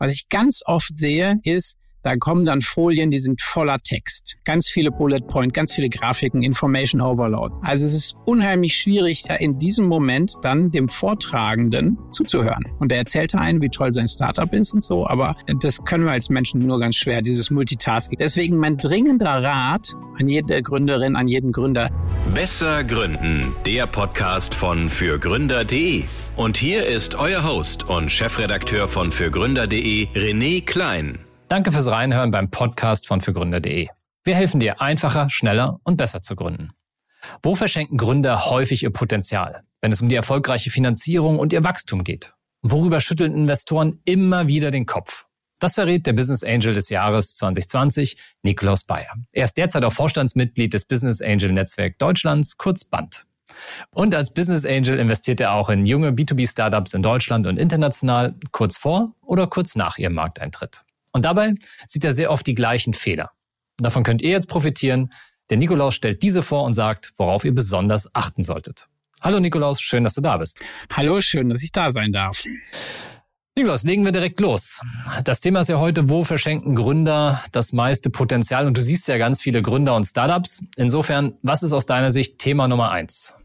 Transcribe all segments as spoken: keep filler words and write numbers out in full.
Was ich ganz oft sehe, ist, da kommen dann Folien, die sind voller Text. Ganz viele Bullet Point, ganz viele Grafiken, Information Overload. Also es ist unheimlich schwierig, in diesem Moment dann dem Vortragenden zuzuhören. Und der erzählt einen, wie toll sein Startup ist und so, aber das können wir als Menschen nur ganz schwer, dieses Multitasking. Deswegen mein dringender Rat an jede Gründerin, an jeden Gründer. Besser gründen, der Podcast von fürgründer punkt de. Und hier ist euer Host und Chefredakteur von fürgründer punkt de, René Klein. Danke fürs Reinhören beim Podcast von fürgründer punkt de. Wir helfen dir, einfacher, schneller und besser zu gründen. Wo verschenken Gründer häufig ihr Potenzial, wenn es um die erfolgreiche Finanzierung und ihr Wachstum geht? Worüber schütteln Investoren immer wieder den Kopf? Das verrät der Business Angel des Jahres zwanzig zwanzig, Nikolaus Bayer. Er ist derzeit auch Vorstandsmitglied des Business Angel Netzwerk Deutschlands, kurz B A N T. Und als Business Angel investiert er auch in junge B zwei B Startups in Deutschland und international, kurz vor oder kurz nach ihrem Markteintritt. Und dabei sieht er sehr oft die gleichen Fehler. Davon könnt ihr jetzt profitieren. Der Nikolaus stellt diese vor und sagt, worauf ihr besonders achten solltet. Hallo Nikolaus, schön, dass du da bist. Hallo, schön, dass ich da sein darf. Nikolaus, legen wir direkt los. Das Thema ist ja heute, wo verschenken Gründer das meiste Potenzial? Und du siehst ja ganz viele Gründer und Startups. Insofern, was ist aus deiner Sicht Thema Nummer eins?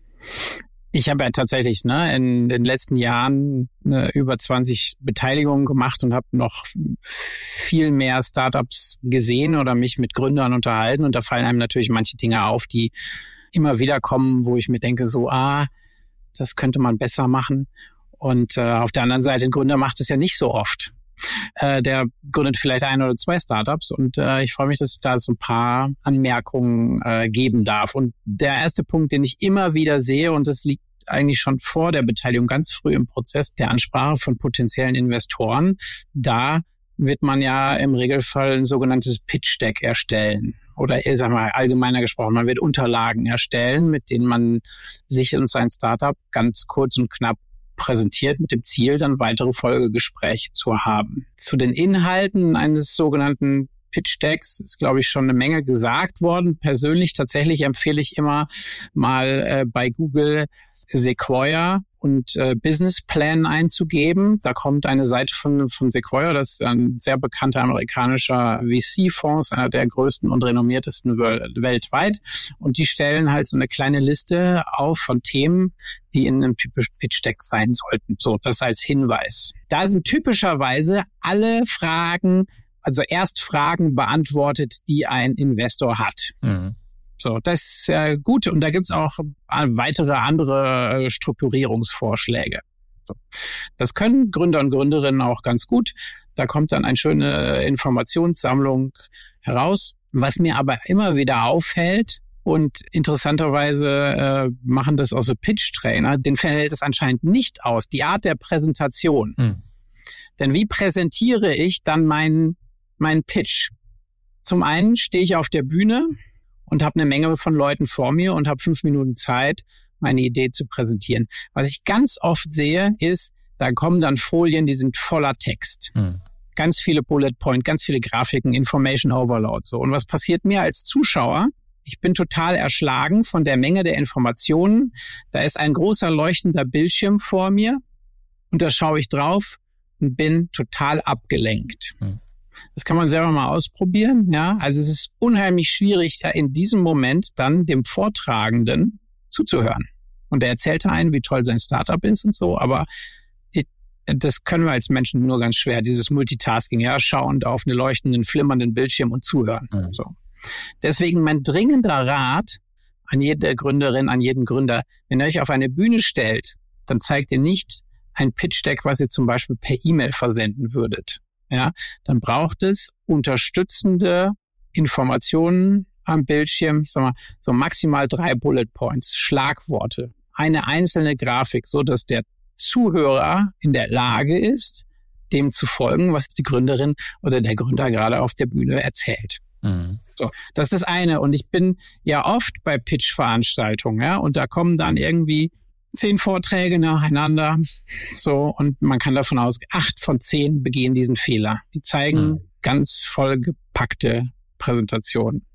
Ich habe ja tatsächlich ne, in den letzten Jahren ne, über zwanzig Beteiligungen gemacht und habe noch viel mehr Startups gesehen oder mich mit Gründern unterhalten. Und da fallen einem natürlich manche Dinge auf, die immer wieder kommen, wo ich mir denke, so, ah, das könnte man besser machen. Und äh, auf der anderen Seite, ein Gründer macht es ja nicht so oft. Äh, der gründet vielleicht ein oder zwei Startups und äh, ich freue mich, dass es da so ein paar Anmerkungen äh, geben darf. Und der erste Punkt, den ich immer wieder sehe, und das liegt eigentlich schon vor der Beteiligung ganz früh im Prozess der Ansprache von potenziellen Investoren, da wird man ja im Regelfall ein sogenanntes Pitch-Deck erstellen. Oder ich sag mal allgemeiner gesprochen, man wird Unterlagen erstellen, mit denen man sich und sein Startup ganz kurz und knapp präsentiert mit dem Ziel, dann weitere Folgegespräche zu haben. Zu den Inhalten eines sogenannten Pitch-Decks ist, glaube ich, schon eine Menge gesagt worden. Persönlich tatsächlich empfehle ich immer mal äh, bei Google Sequoia und äh, Business Plan einzugeben. Da kommt eine Seite von, von Sequoia, das ist ein sehr bekannter amerikanischer V C-Fonds, einer der größten und renommiertesten weltweit. Und die stellen halt so eine kleine Liste auf von Themen, die in einem typischen Pitch-Deck sein sollten. So, das als Hinweis. Da sind typischerweise alle Fragen, also erst Fragen beantwortet, die ein Investor hat. Mhm. So, das ist äh, gut. Und da gibt's auch weitere andere äh, Strukturierungsvorschläge. So. Das können Gründer und Gründerinnen auch ganz gut. Da kommt dann eine schöne Informationssammlung heraus. Was mir aber immer wieder auffällt, und interessanterweise äh, machen das auch so Pitch-Trainer, denen fällt es anscheinend nicht aus, die Art der Präsentation. Hm. Denn wie präsentiere ich dann meinen meinen Pitch? Zum einen stehe ich auf der Bühne und habe eine Menge von Leuten vor mir und habe fünf Minuten Zeit, meine Idee zu präsentieren. Was ich ganz oft sehe, ist, da kommen dann Folien, die sind voller Text. Hm. Ganz viele Bullet Point, ganz viele Grafiken, Information Overload. So. Und was passiert mir als Zuschauer? Ich bin total erschlagen von der Menge der Informationen. Da ist ein großer leuchtender Bildschirm vor mir und da schaue ich drauf und bin total abgelenkt. Hm. Das kann man selber mal ausprobieren, ja. Also es ist unheimlich schwierig, ja, in diesem Moment dann dem Vortragenden zuzuhören. Und der erzählt einen, wie toll sein Startup ist und so, aber ich, das können wir als Menschen nur ganz schwer, dieses Multitasking, ja, schauend auf einen leuchtenden, flimmernden Bildschirm und zuhören. Mhm. So. Deswegen mein dringender Rat an jede Gründerin, an jeden Gründer, wenn ihr euch auf eine Bühne stellt, dann zeigt ihr nicht ein Pitch-Deck, was ihr zum Beispiel per E-Mail versenden würdet. Ja, dann braucht es unterstützende Informationen am Bildschirm, ich sag mal, so maximal drei Bullet Points, Schlagworte, eine einzelne Grafik, so dass der Zuhörer in der Lage ist, dem zu folgen, was die Gründerin oder der Gründer gerade auf der Bühne erzählt. Mhm. So, das ist das eine. Und ich bin ja oft bei Pitch-Veranstaltungen, ja, und da kommen dann irgendwie zehn Vorträge nacheinander, so, und man kann davon ausgehen, acht von zehn begehen diesen Fehler. Die zeigen mhm. ganz vollgepackte Präsentationen.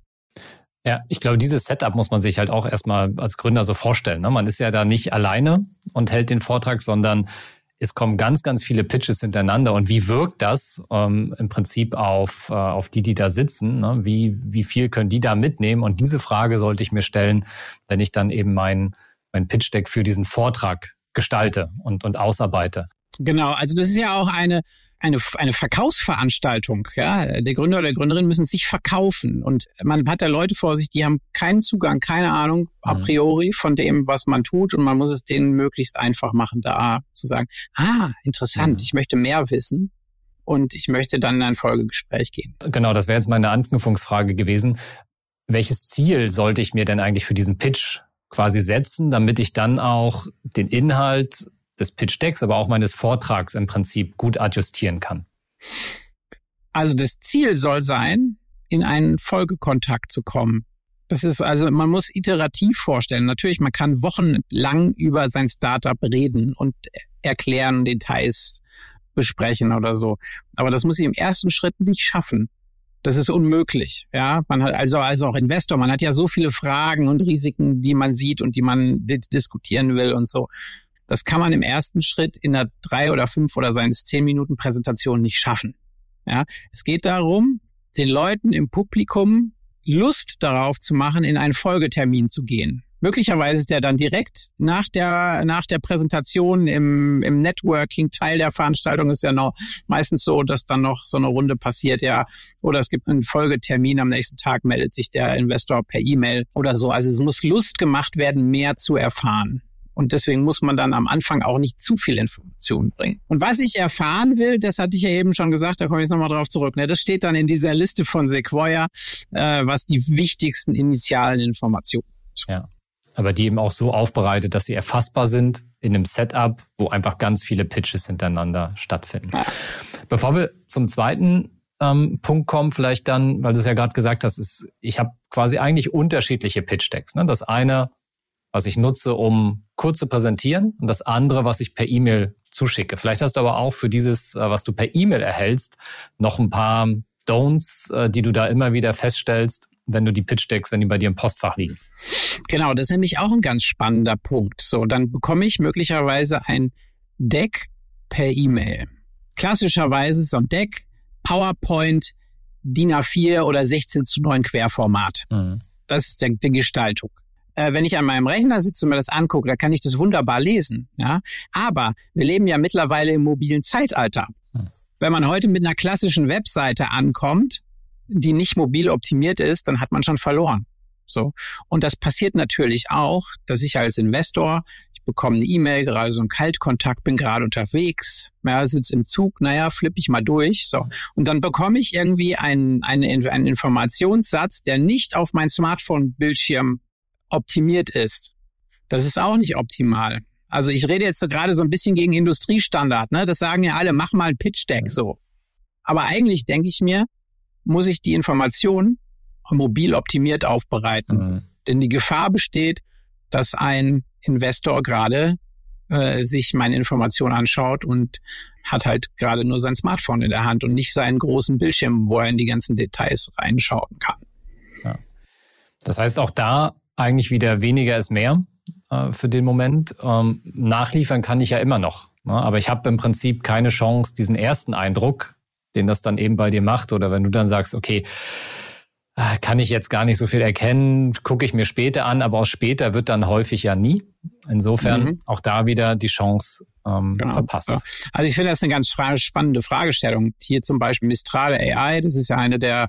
Ja, ich glaube, dieses Setup muss man sich halt auch erstmal als Gründer so vorstellen. Ne? Man ist ja da nicht alleine und hält den Vortrag, sondern es kommen ganz, ganz viele Pitches hintereinander. Und wie wirkt das ähm, im Prinzip auf, äh, auf die, die da sitzen? Ne? Wie, wie viel können die da mitnehmen? Und diese Frage sollte ich mir stellen, wenn ich dann eben mein, mein Pitch-Deck für diesen Vortrag gestalte und, und ausarbeite. Genau, also das ist ja auch eine eine eine Verkaufsveranstaltung. Ja, der Gründer oder die Gründerin müssen sich verkaufen und man hat da Leute vor sich, die haben keinen Zugang, keine Ahnung a priori von dem, was man tut und man muss es denen möglichst einfach machen, da zu sagen, ah, interessant, mhm. ich möchte mehr wissen und ich möchte dann in ein Folgegespräch gehen. Genau, das wäre jetzt meine Anknüpfungsfrage gewesen. Welches Ziel sollte ich mir denn eigentlich für diesen Pitch quasi setzen, damit ich dann auch den Inhalt des Pitch-Decks, aber auch meines Vortrags im Prinzip gut adjustieren kann? Also das Ziel soll sein, in einen Folgekontakt zu kommen. Das ist also, man muss iterativ vorstellen. Natürlich, man kann wochenlang über sein Startup reden und erklären, Details besprechen oder so. Aber das muss ich im ersten Schritt nicht schaffen. Das ist unmöglich. Ja, man hat also, also auch Investor, man hat ja so viele Fragen und Risiken, die man sieht und die man diskutieren will und so. Das kann man im ersten Schritt in einer drei oder fünf oder seien es zehn Minuten Präsentation nicht schaffen. Ja, es geht darum, den Leuten im Publikum Lust darauf zu machen, in einen Folgetermin zu gehen. Möglicherweise ist der dann direkt nach der nach der Präsentation im im Networking Teil der Veranstaltung ist ja noch meistens so, dass dann noch so eine Runde passiert, ja, oder es gibt einen Folgetermin am nächsten Tag, meldet sich der Investor per E-Mail oder so. Also es muss Lust gemacht werden, mehr zu erfahren. Und deswegen muss man dann am Anfang auch nicht zu viel Informationen bringen. Und was ich erfahren will, das hatte ich ja eben schon gesagt, da komme ich jetzt nochmal drauf zurück. Ne? Das steht dann in dieser Liste von Sequoia, äh, was die wichtigsten initialen Informationen sind. Ja, aber die eben auch so aufbereitet, dass sie erfassbar sind in einem Setup, wo einfach ganz viele Pitches hintereinander stattfinden. Ja. Bevor wir zum zweiten ähm, Punkt kommen, vielleicht dann, weil du es ja gerade gesagt hast, ist, ich habe quasi eigentlich unterschiedliche Pitch-Decks. Ne? Das eine, was ich nutze, um kurz zu präsentieren und das andere, was ich per E-Mail zuschicke. Vielleicht hast du aber auch für dieses, was du per E-Mail erhältst, noch ein paar Don'ts, die du da immer wieder feststellst, wenn du die Pitch-Decks, wenn die bei dir im Postfach liegen. Genau, das ist nämlich auch ein ganz spannender Punkt. So, dann bekomme ich möglicherweise ein Deck per E-Mail. Klassischerweise so ein Deck, PowerPoint, D I N A vier oder sechzehn zu neun Querformat. Mhm. Das ist der, die Gestaltung. Wenn ich an meinem Rechner sitze und mir das angucke, da kann ich das wunderbar lesen. Ja, aber wir leben ja mittlerweile im mobilen Zeitalter. Hm. Wenn man heute mit einer klassischen Webseite ankommt, die nicht mobil optimiert ist, dann hat man schon verloren. So. Und das passiert natürlich auch, dass ich als Investor, ich bekomme eine E-Mail, gerade so einen Kaltkontakt, bin gerade unterwegs, ja, sitze im Zug, naja, flippe ich mal durch. So. Und dann bekomme ich irgendwie einen, einen, einen Informationssatz, der nicht auf mein Smartphone-Bildschirm optimiert ist. Das ist auch nicht optimal. Also ich rede jetzt so gerade so ein bisschen gegen Industriestandard, ne? Das sagen ja alle, mach mal ein Pitch-Deck so. Aber eigentlich denke ich mir, muss ich die Informationen mobil optimiert aufbereiten. Mhm. Denn die Gefahr besteht, dass ein Investor gerade äh, sich meine Informationen anschaut und hat halt gerade nur sein Smartphone in der Hand und nicht seinen großen Bildschirm, wo er in die ganzen Details reinschauen kann. Ja. Das heißt, auch da eigentlich wieder weniger ist mehr äh, für den Moment. Ähm, nachliefern kann ich ja immer noch. Ne? Aber ich habe im Prinzip keine Chance, diesen ersten Eindruck, den das dann eben bei dir macht, oder wenn du dann sagst, okay, äh, kann ich jetzt gar nicht so viel erkennen, gucke ich mir später an, aber aus später wird dann häufig ja nie. Insofern mhm. auch da wieder die Chance ähm, genau. verpasst. Ja. Also ich finde das eine ganz fra- spannende Fragestellung. Hier zum Beispiel Mistral A I, das ist ja eine der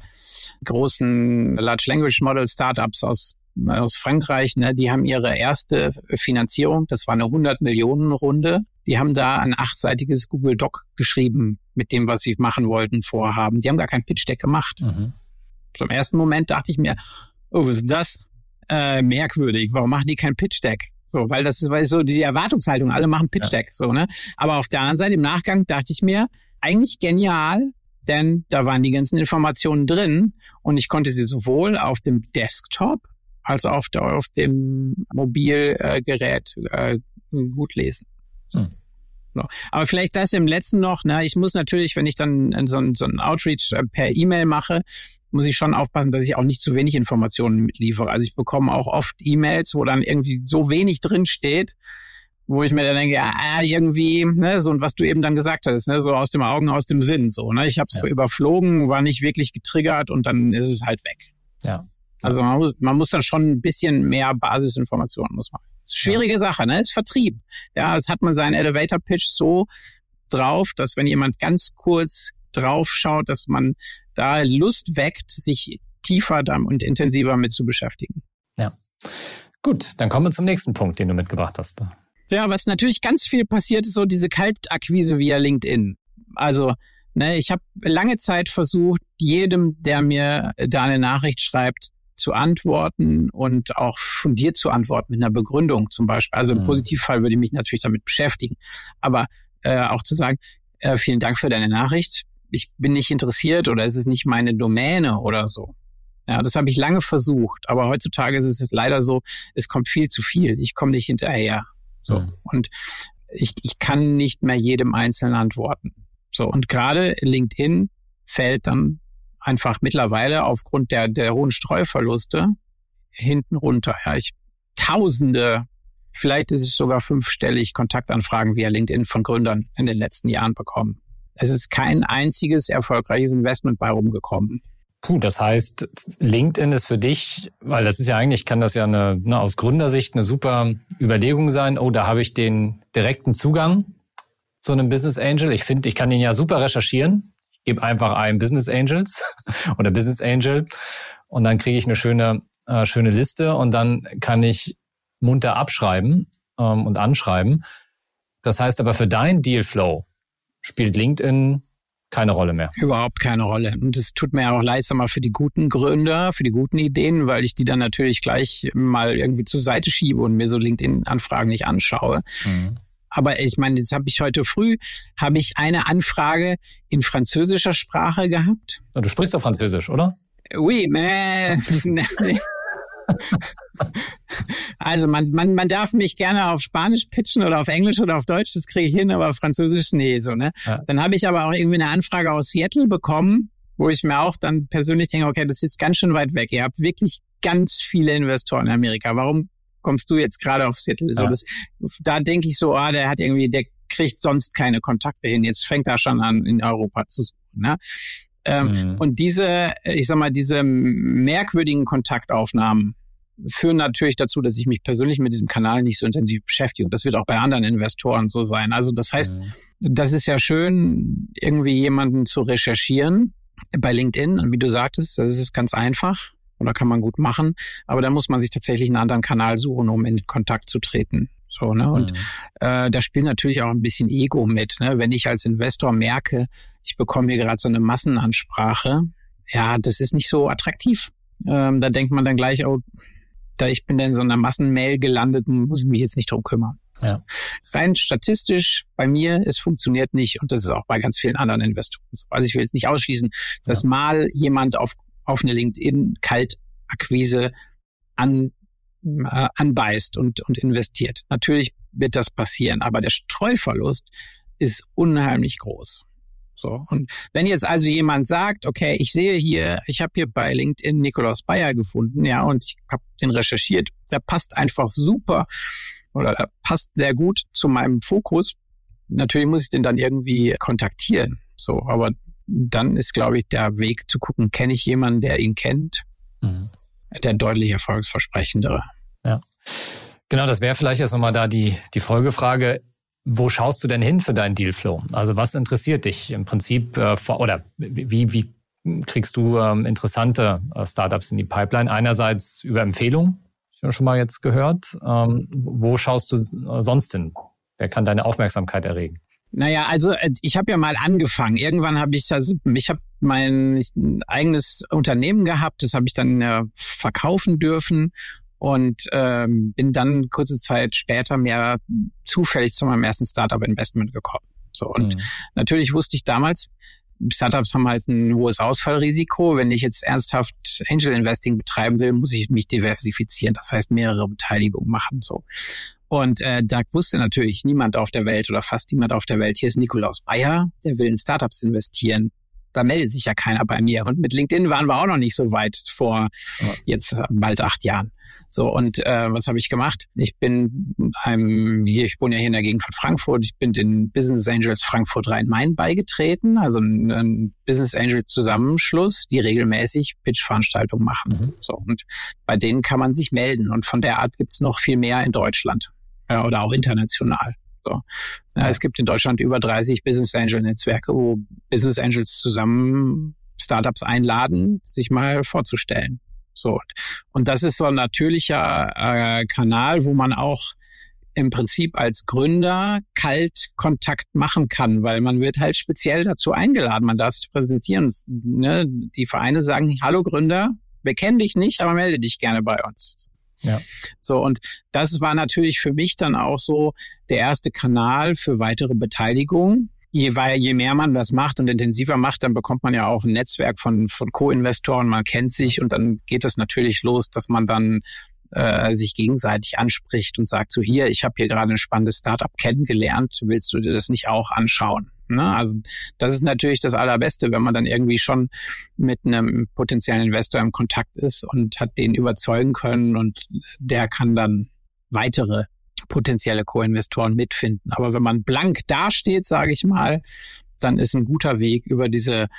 großen Large Language Model Startups aus aus Frankreich, ne, die haben ihre erste Finanzierung, das war eine hundert Millionen Runde. Die haben da ein achtseitiges Google Doc geschrieben mit dem, was sie machen wollten, vorhaben. Die haben gar kein Pitch-Deck gemacht. Mhm. Zum ersten Moment dachte ich mir, oh, was ist das? Äh, merkwürdig, warum machen die kein Pitch-Deck? So, weil das ist, weil so die Erwartungshaltung, alle machen Pitch-Deck, ja. so, ne? Aber auf der anderen Seite, im Nachgang dachte ich mir, eigentlich genial, denn da waren die ganzen Informationen drin und ich konnte sie sowohl auf dem Desktop als auch auf, der, auf dem Mobilgerät äh, gut lesen. Hm. So. Aber vielleicht das im letzten noch, ne, ich muss natürlich, wenn ich dann so ein, so ein Outreach per E-Mail mache, muss ich schon aufpassen, dass ich auch nicht zu wenig Informationen mitliefere. Also ich bekomme auch oft E-Mails, wo dann irgendwie so wenig drin steht, wo ich mir dann denke, ja, irgendwie, ne, so und was du eben dann gesagt hast, ne, so aus dem Augen, aus dem Sinn, so, ne, ich habe es ja. so überflogen, war nicht wirklich getriggert und dann ist es halt weg. Ja. Also man muss, man muss dann schon ein bisschen mehr Basisinformationen muss man. Das ist eine schwierige ja. Sache, ne, ist Vertrieb. Ja, es hat man seinen Elevator Pitch so drauf, dass wenn jemand ganz kurz drauf schaut, dass man da Lust weckt, sich tiefer und intensiver mit zu beschäftigen. Ja. Gut, dann kommen wir zum nächsten Punkt, den du mitgebracht hast. Ja, was natürlich ganz viel passiert, ist so diese Kaltakquise via LinkedIn. Also, ne, ich habe lange Zeit versucht, jedem, der mir da eine Nachricht schreibt, zu antworten und auch fundiert zu antworten mit einer Begründung zum Beispiel. Also im mhm. Positivfall würde ich mich natürlich damit beschäftigen. Aber äh, auch zu sagen, äh, vielen Dank für deine Nachricht. Ich bin nicht interessiert oder es ist nicht meine Domäne oder so. Ja, das habe ich lange versucht. Aber heutzutage ist es leider so, es kommt viel zu viel. Ich komme nicht hinterher. So. Mhm. Und ich, ich kann nicht mehr jedem Einzelnen antworten. So. Und gerade LinkedIn fällt dann einfach mittlerweile aufgrund der, der hohen Streuverluste hinten runter. Ja, ich Tausende, vielleicht ist es sogar fünfstellig Kontaktanfragen via LinkedIn von Gründern in den letzten Jahren bekommen. Es ist kein einziges erfolgreiches Investment bei rumgekommen. Puh, das heißt, LinkedIn ist für dich, weil das ist ja eigentlich, kann das ja eine, ne, aus Gründersicht eine super Überlegung sein. Oh, da habe ich den direkten Zugang zu einem Business Angel. Ich finde, ich kann den ja super recherchieren. Ich gebe einfach ein Business Angels oder Business Angel und dann kriege ich eine schöne, äh, schöne Liste und dann kann ich munter abschreiben ähm, und anschreiben. Das heißt aber für deinen Dealflow spielt LinkedIn keine Rolle mehr. Überhaupt keine Rolle. Und es tut mir ja auch leid, sag mal, für die guten Gründer, für die guten Ideen, weil ich die dann natürlich gleich mal irgendwie zur Seite schiebe und mir so LinkedIn-Anfragen nicht anschaue. Mhm. Aber ich meine, jetzt habe ich heute früh, habe ich eine Anfrage in französischer Sprache gehabt. Du sprichst doch Französisch, oder? Oui, mais... Also man, man, man darf mich gerne auf Spanisch pitchen oder auf Englisch oder auf Deutsch, das kriege ich hin, aber auf Französisch, nee, so, ne? Ja. Dann habe ich aber auch irgendwie eine Anfrage aus Seattle bekommen, wo ich mir auch dann persönlich denke, okay, das ist ganz schön weit weg. Ihr habt wirklich ganz viele Investoren in Amerika. Warum kommst du jetzt gerade auf Seattle? Ja. So, das, da denke ich so, ah, der hat irgendwie, der kriegt sonst keine Kontakte hin. Jetzt fängt er schon an, in Europa zu suchen, ne? Ähm, mhm. Und diese, ich sag mal, diese merkwürdigen Kontaktaufnahmen führen natürlich dazu, dass ich mich persönlich mit diesem Kanal nicht so intensiv beschäftige. Und das wird auch bei anderen Investoren so sein. Also das heißt, mhm. das ist ja schön, irgendwie jemanden zu recherchieren bei LinkedIn. Und wie du sagtest, das ist ganz einfach oder kann man gut machen. Aber dann muss man sich tatsächlich einen anderen Kanal suchen, um in Kontakt zu treten. So, ne? Und mhm. äh, da spielt natürlich auch ein bisschen Ego mit, ne? Wenn ich als Investor merke, ich bekomme hier gerade so eine Massenansprache, ja, das ist nicht so attraktiv. Ähm, da denkt man dann gleich, oh, da ich bin dann in so einer Massenmail gelandet, muss ich mich jetzt nicht drum kümmern. Ja. Rein statistisch bei mir, es funktioniert nicht und das ist auch bei ganz vielen anderen Investoren so. Also ich will jetzt nicht ausschließen, dass ja. mal jemand auf auf eine LinkedIn-Kaltakquise an äh, anbeißt und und investiert. Natürlich wird das passieren, aber der Streuverlust ist unheimlich groß. So, und wenn jetzt also jemand sagt, okay, ich sehe hier, ich habe hier bei LinkedIn Nikolaus Bayer gefunden, ja, und ich habe den recherchiert, der passt einfach super oder der passt sehr gut zu meinem Fokus. Natürlich muss ich den dann irgendwie kontaktieren. So, aber dann ist, glaube ich, der Weg zu gucken, kenne ich jemanden, der ihn kennt, mhm. der deutlich erfolgsversprechendere. Ja, genau, das wäre vielleicht jetzt nochmal da die die Folgefrage. Wo schaust du denn hin für deinen Dealflow? Also was interessiert dich im Prinzip äh, oder wie, wie kriegst du ähm, interessante äh, Startups in die Pipeline? Einerseits über Empfehlungen, ich habe schon mal jetzt gehört. Ähm, wo schaust du äh, sonst hin? Wer kann deine Aufmerksamkeit erregen? Naja, also ich habe ja mal angefangen. Irgendwann habe ich also ich habe mein eigenes Unternehmen gehabt, das habe ich dann äh, verkaufen dürfen. Und ähm, bin dann kurze Zeit später mehr zufällig zu meinem ersten Startup-Investment gekommen. So, und mhm. natürlich wusste ich damals, Startups haben halt ein hohes Ausfallrisiko. Wenn ich jetzt ernsthaft Angel Investing betreiben will, muss ich mich diversifizieren. Das heißt, mehrere Beteiligungen machen. So. Und äh, da wusste natürlich niemand auf der Welt oder fast niemand auf der Welt, hier ist Nikolaus Bayer, der will in Startups investieren. Da meldet sich ja keiner bei mir. Und mit LinkedIn waren wir auch noch nicht so weit vor ja. jetzt bald acht Jahren. So, und äh, was habe ich gemacht? Ich bin einem, hier, ich wohne ja hier in der Gegend von Frankfurt, ich bin den Business Angels Frankfurt Rhein-Main beigetreten, also ein, ein Business Angel Zusammenschluss, die regelmäßig Pitch-Veranstaltungen machen. Mhm. So, und bei denen kann man sich melden. Und von der Art gibt's noch viel mehr in Deutschland, ja, oder auch international. So. Ja, es gibt in Deutschland über dreißig Business Angel Netzwerke, wo Business Angels zusammen Startups einladen, sich mal vorzustellen. So. Und das ist so ein natürlicher äh, Kanal, wo man auch im Prinzip als Gründer kalt Kontakt machen kann, weil man wird halt speziell dazu eingeladen, man darf sich präsentieren. Ne? Die Vereine sagen, hallo Gründer, wir kennen dich nicht, aber melde dich gerne bei uns. Ja. So, und das war natürlich für mich dann auch so der erste Kanal für weitere Beteiligung. Je, weil, je mehr man das macht und intensiver macht, dann bekommt man ja auch ein Netzwerk von, von Co-Investoren, man kennt sich und dann geht es natürlich los, dass man dann äh, sich gegenseitig anspricht und sagt so, hier, ich habe hier gerade ein spannendes Startup kennengelernt, willst du dir das nicht auch anschauen? Ne? Also das ist natürlich das Allerbeste, wenn man dann irgendwie schon mit einem potenziellen Investor im Kontakt ist und hat den überzeugen können und der kann dann weitere potenzielle Co-Investoren mitfinden. Aber wenn man blank dasteht, sage ich mal, dann ist ein guter Weg über diese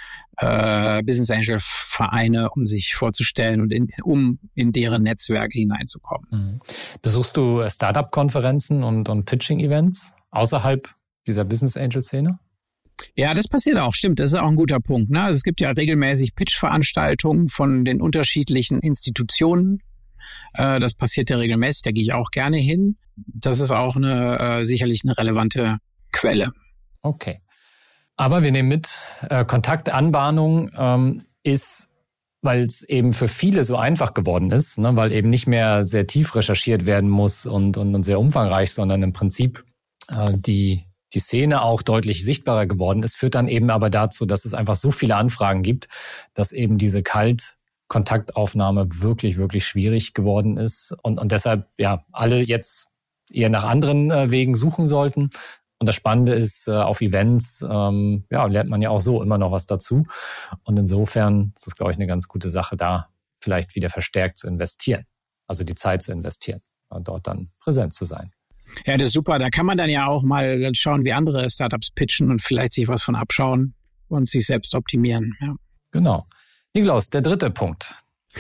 äh, Business Angel Vereine, um sich vorzustellen und in, um in deren Netzwerke hineinzukommen. Mhm. Besuchst du Startup-Konferenzen und, und Pitching-Events außerhalb dieser Business Angel Szene? Ja, das passiert auch, stimmt. Das ist auch ein guter Punkt. Ne? Also es gibt ja regelmäßig Pitch-Veranstaltungen von den unterschiedlichen Institutionen. Äh, das passiert ja regelmäßig, da gehe ich auch gerne hin. Das ist auch eine äh, sicherlich eine relevante Quelle. Okay. Aber wir nehmen mit, äh, Kontaktanbahnung ähm, ist, weil es eben für viele so einfach geworden ist, ne, weil eben nicht mehr sehr tief recherchiert werden muss und, und, und sehr umfangreich, sondern im Prinzip äh, die, die Szene auch deutlich sichtbarer geworden ist, führt dann eben aber dazu, dass es einfach so viele Anfragen gibt, dass eben diese Kaltkontaktaufnahme wirklich, wirklich schwierig geworden ist und, und deshalb ja alle jetzt eher nach anderen äh, Wegen suchen sollten. Und das Spannende ist, äh, auf Events ähm, ja, lernt man ja auch so immer noch was dazu. Und insofern ist es, glaube ich, eine ganz gute Sache, da vielleicht wieder verstärkt zu investieren. Also die Zeit zu investieren und dort dann präsent zu sein. Ja, das ist super. Da kann man dann ja auch mal schauen, wie andere Startups pitchen und vielleicht sich was von abschauen und sich selbst optimieren. Ja. Genau. Nikolaus, der dritte Punkt.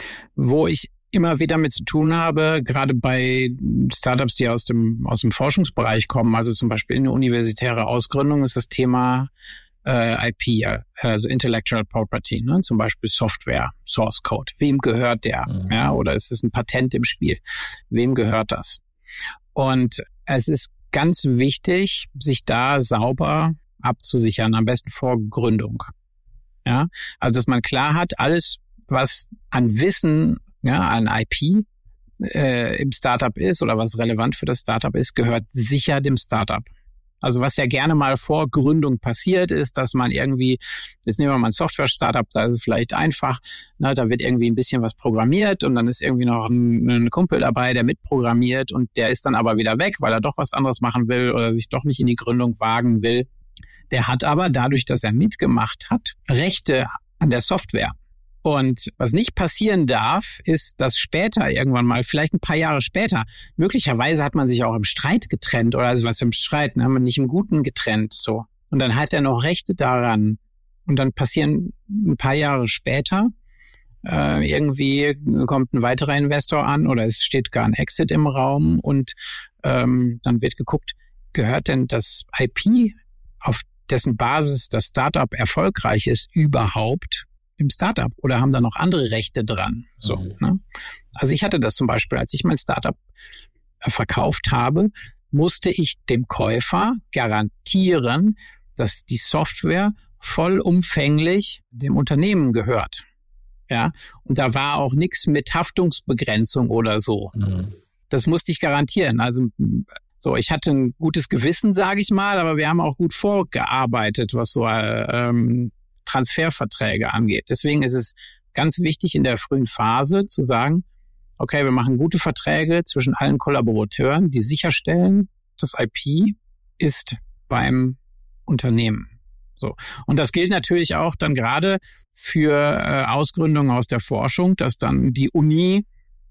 Wo ich immer wieder mit zu tun habe, gerade bei Startups, die aus dem aus dem Forschungsbereich kommen, also zum Beispiel eine universitäre Ausgründung, ist das Thema äh, I P, also Intellectual Property, ne? Zum Beispiel Software, Source Code. Wem gehört der? Mhm. Ja, oder ist es ein Patent im Spiel? Wem gehört das? Und es ist ganz wichtig, sich da sauber abzusichern, am besten vor Gründung. Ja, also dass man klar hat, alles, was an Wissen, ja, an I P äh, im Startup ist oder was relevant für das Startup ist, gehört sicher dem Startup. Also was ja gerne mal vor Gründung passiert ist, dass man irgendwie, jetzt nehmen wir mal ein Software-Startup, da ist es vielleicht einfach, ne, da wird irgendwie ein bisschen was programmiert und dann ist irgendwie noch ein, ein Kumpel dabei, der mitprogrammiert und der ist dann aber wieder weg, weil er doch was anderes machen will oder sich doch nicht in die Gründung wagen will. Der hat aber dadurch, dass er mitgemacht hat, Rechte an der Software. Und was nicht passieren darf, ist, dass später irgendwann mal, vielleicht ein paar Jahre später, möglicherweise hat man sich auch im Streit getrennt oder also was im Streit, ne, man nicht im Guten getrennt, so. Und dann hat er noch Rechte daran. Und dann passieren ein paar Jahre später, äh, irgendwie kommt ein weiterer Investor an oder es steht gar ein Exit im Raum und ähm, dann wird geguckt, gehört denn das I P, auf dessen Basis das Startup erfolgreich ist, überhaupt im Startup oder haben da noch andere Rechte dran? So, mhm. ne? Also ich hatte das zum Beispiel, als ich mein Startup verkauft habe, musste ich dem Käufer garantieren, dass die Software vollumfänglich dem Unternehmen gehört. Ja, und da war auch nichts mit Haftungsbegrenzung oder so. Mhm. Das musste ich garantieren. Also so, ich hatte ein gutes Gewissen, sage ich mal, aber wir haben auch gut vorgearbeitet, was so ähm, Transferverträge angeht. Deswegen ist es ganz wichtig in der frühen Phase zu sagen, okay, wir machen gute Verträge zwischen allen Kollaborateuren, die sicherstellen, das I P ist beim Unternehmen. So. Und das gilt natürlich auch dann gerade für äh, Ausgründungen aus der Forschung, dass dann die Uni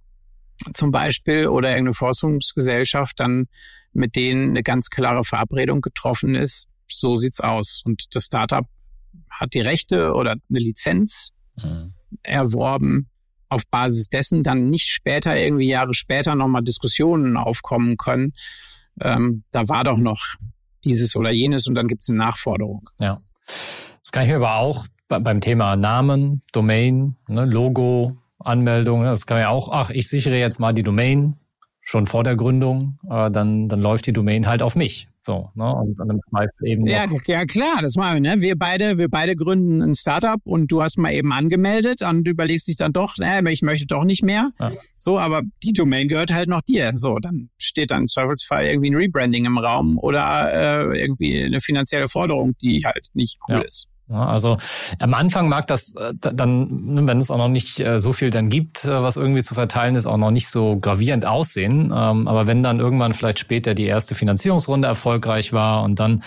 zum Beispiel oder irgendeine Forschungsgesellschaft dann mit denen eine ganz klare Verabredung getroffen ist. So sieht's aus. Und das Startup hat die Rechte oder eine Lizenz mhm. erworben. Auf Basis dessen dann nicht später, irgendwie Jahre später nochmal Diskussionen aufkommen können. Ähm, da war doch noch dieses oder jenes und dann gibt's eine Nachforderung. Ja, das kann ich mir aber auch beim Thema Namen, Domain, ne, Logo, Anmeldung, das kann ja auch, ach, ich sichere jetzt mal die Domain schon vor der Gründung, äh, dann, dann läuft die Domain halt auf mich. So, ne? Und dann im Zweifel eben. Ja, ja, klar, das machen wir, ne? Wir beide, wir beide gründen ein Startup und du hast mal eben angemeldet und du überlegst dich dann doch, ne, ich möchte doch nicht mehr. Ja. So, aber die Domain gehört halt noch dir. So, dann steht dann im Zweifelsfall irgendwie ein Rebranding im Raum oder äh, irgendwie eine finanzielle Forderung, die halt nicht cool ja. ist. Ja, also am Anfang mag das äh, dann, wenn es auch noch nicht äh, so viel dann gibt, äh, was irgendwie zu verteilen ist, auch noch nicht so gravierend aussehen. Ähm, aber wenn dann irgendwann vielleicht später die erste Finanzierungsrunde erfolgreich war und dann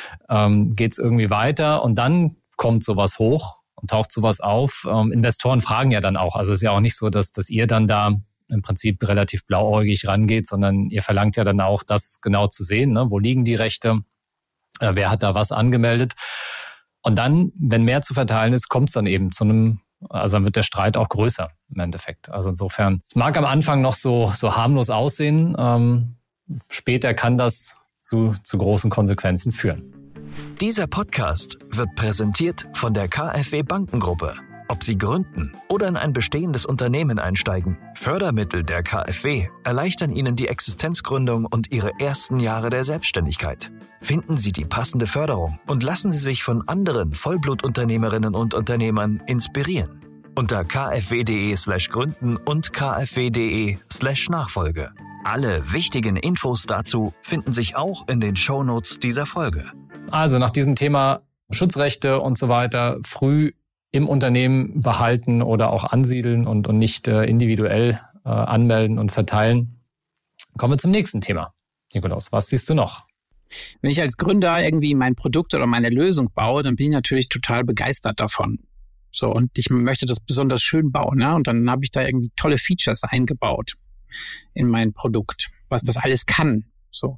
ähm, geht's irgendwie weiter und dann kommt sowas hoch und taucht sowas auf. Ähm, Investoren fragen ja dann auch. Also es ist ja auch nicht so, dass, dass ihr dann da im Prinzip relativ blauäugig rangeht, sondern ihr verlangt ja dann auch, das genau zu sehen. Ne? Wo liegen die Rechte? Äh, wer hat da was angemeldet? Und dann, wenn mehr zu verteilen ist, kommt es dann eben zu einem, also dann wird der Streit auch größer im Endeffekt. Also insofern, es mag am Anfang noch so, so harmlos aussehen, ähm, später kann das zu, zu großen Konsequenzen führen. Dieser Podcast wird präsentiert von der KfW Bankengruppe. Ob Sie gründen oder in ein bestehendes Unternehmen einsteigen, Fördermittel der KfW erleichtern Ihnen die Existenzgründung und Ihre ersten Jahre der Selbstständigkeit. Finden Sie die passende Förderung und lassen Sie sich von anderen Vollblutunternehmerinnen und Unternehmern inspirieren. Unter kfw.de slash gründen und kfw.de slash Nachfolge. Alle wichtigen Infos dazu finden sich auch in den Shownotes dieser Folge. Also nach diesem Thema Schutzrechte und so weiter früh im Unternehmen behalten oder auch ansiedeln und, und nicht äh, individuell äh, anmelden und verteilen. Kommen wir zum nächsten Thema. Nikolaus, was siehst du noch? Wenn ich als Gründer irgendwie mein Produkt oder meine Lösung baue, dann bin ich natürlich total begeistert davon. So, und ich möchte das besonders schön bauen, ne? Und dann habe ich da irgendwie tolle Features eingebaut in mein Produkt, was das alles kann. So.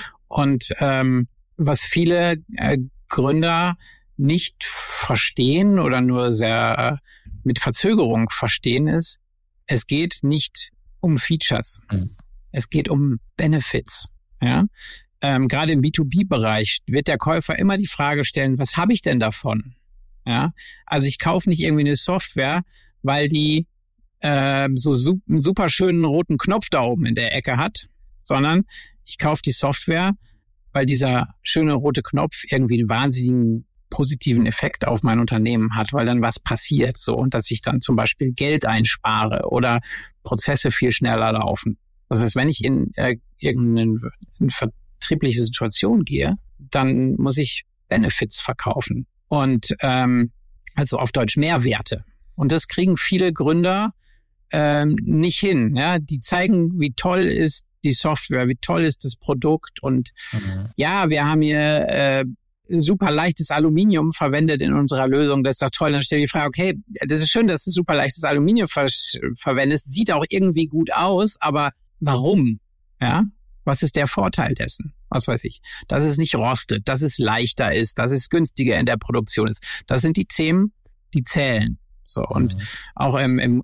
Und ähm, was viele äh, Gründer nicht verstehen oder nur sehr äh, mit Verzögerung verstehen ist, es geht nicht um Features. Mhm. Es geht um Benefits. Ja? Ähm, gerade im B zwei B-Bereich wird der Käufer immer die Frage stellen, was habe ich denn davon? Ja? Also ich kaufe nicht irgendwie eine Software, weil die äh, so su- einen super schönen roten Knopf da oben in der Ecke hat, sondern ich kaufe die Software, weil dieser schöne rote Knopf irgendwie einen wahnsinnigen positiven Effekt auf mein Unternehmen hat, weil dann was passiert, so, und dass ich dann zum Beispiel Geld einspare oder Prozesse viel schneller laufen. Das heißt, wenn ich in äh, irgendeine in vertriebliche Situation gehe, dann muss ich Benefits verkaufen und ähm, also auf Deutsch Mehrwerte. Und das kriegen viele Gründer ähm, nicht hin. Ja, die zeigen, wie toll ist die Software, wie toll ist das Produkt und mhm. ja, wir haben hier äh, super leichtes Aluminium verwendet in unserer Lösung. Das ist doch toll. Dann stelle ich die Frage, okay, das ist schön, dass du super leichtes Aluminium ver- verwendest. Sieht auch irgendwie gut aus, aber warum? Ja? Was ist der Vorteil dessen? Was weiß ich. Dass es nicht rostet, dass es leichter ist, dass es günstiger in der Produktion ist. Das sind die Themen, die zählen. So. Und mhm. auch im, im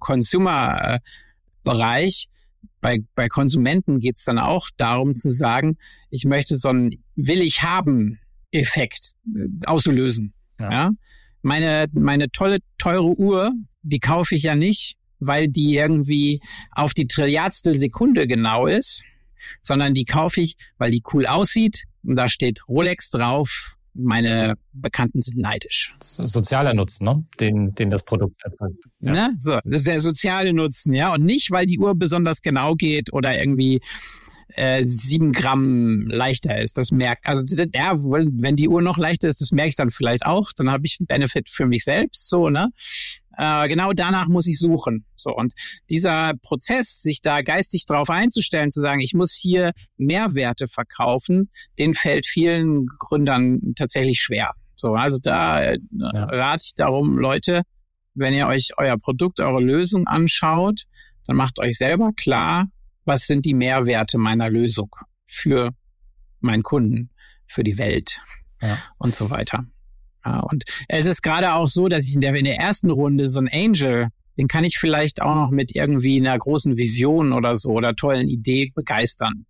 Consumer-Bereich, bei, bei Konsumenten geht es dann auch darum zu sagen, ich möchte so einen Will-ich-haben Effekt auslösen. Ja. Ja? Meine, meine tolle, teure Uhr, die kaufe ich ja nicht, weil die irgendwie auf die Trilliardstel Sekunde genau ist, sondern die kaufe ich, weil die cool aussieht und da steht Rolex drauf. Meine Bekannten sind neidisch. Sozialer Nutzen, ne? Den, den das Produkt erzeugt. Ja. Ne? So, das ist der soziale Nutzen, ja. Und nicht, weil die Uhr besonders genau geht oder irgendwie äh, sieben Gramm leichter ist. Das merkt, also ja, wenn die Uhr noch leichter ist, das merke ich dann vielleicht auch. Dann habe ich einen Benefit für mich selbst, so, ne? Äh, genau danach muss ich suchen. So, und dieser Prozess, sich da geistig drauf einzustellen, zu sagen, ich muss hier Mehrwerte verkaufen, den fällt vielen Gründern tatsächlich schwer. So, also da äh, ja. rate ich darum, Leute, wenn ihr euch euer Produkt, eure Lösung anschaut, dann macht euch selber klar, was sind die Mehrwerte meiner Lösung für meinen Kunden, für die Welt ja. und so weiter. Ja, und es ist gerade auch so, dass ich in der, in der ersten Runde so ein Angel, den kann ich vielleicht auch noch mit irgendwie einer großen Vision oder so oder tollen Idee begeistern.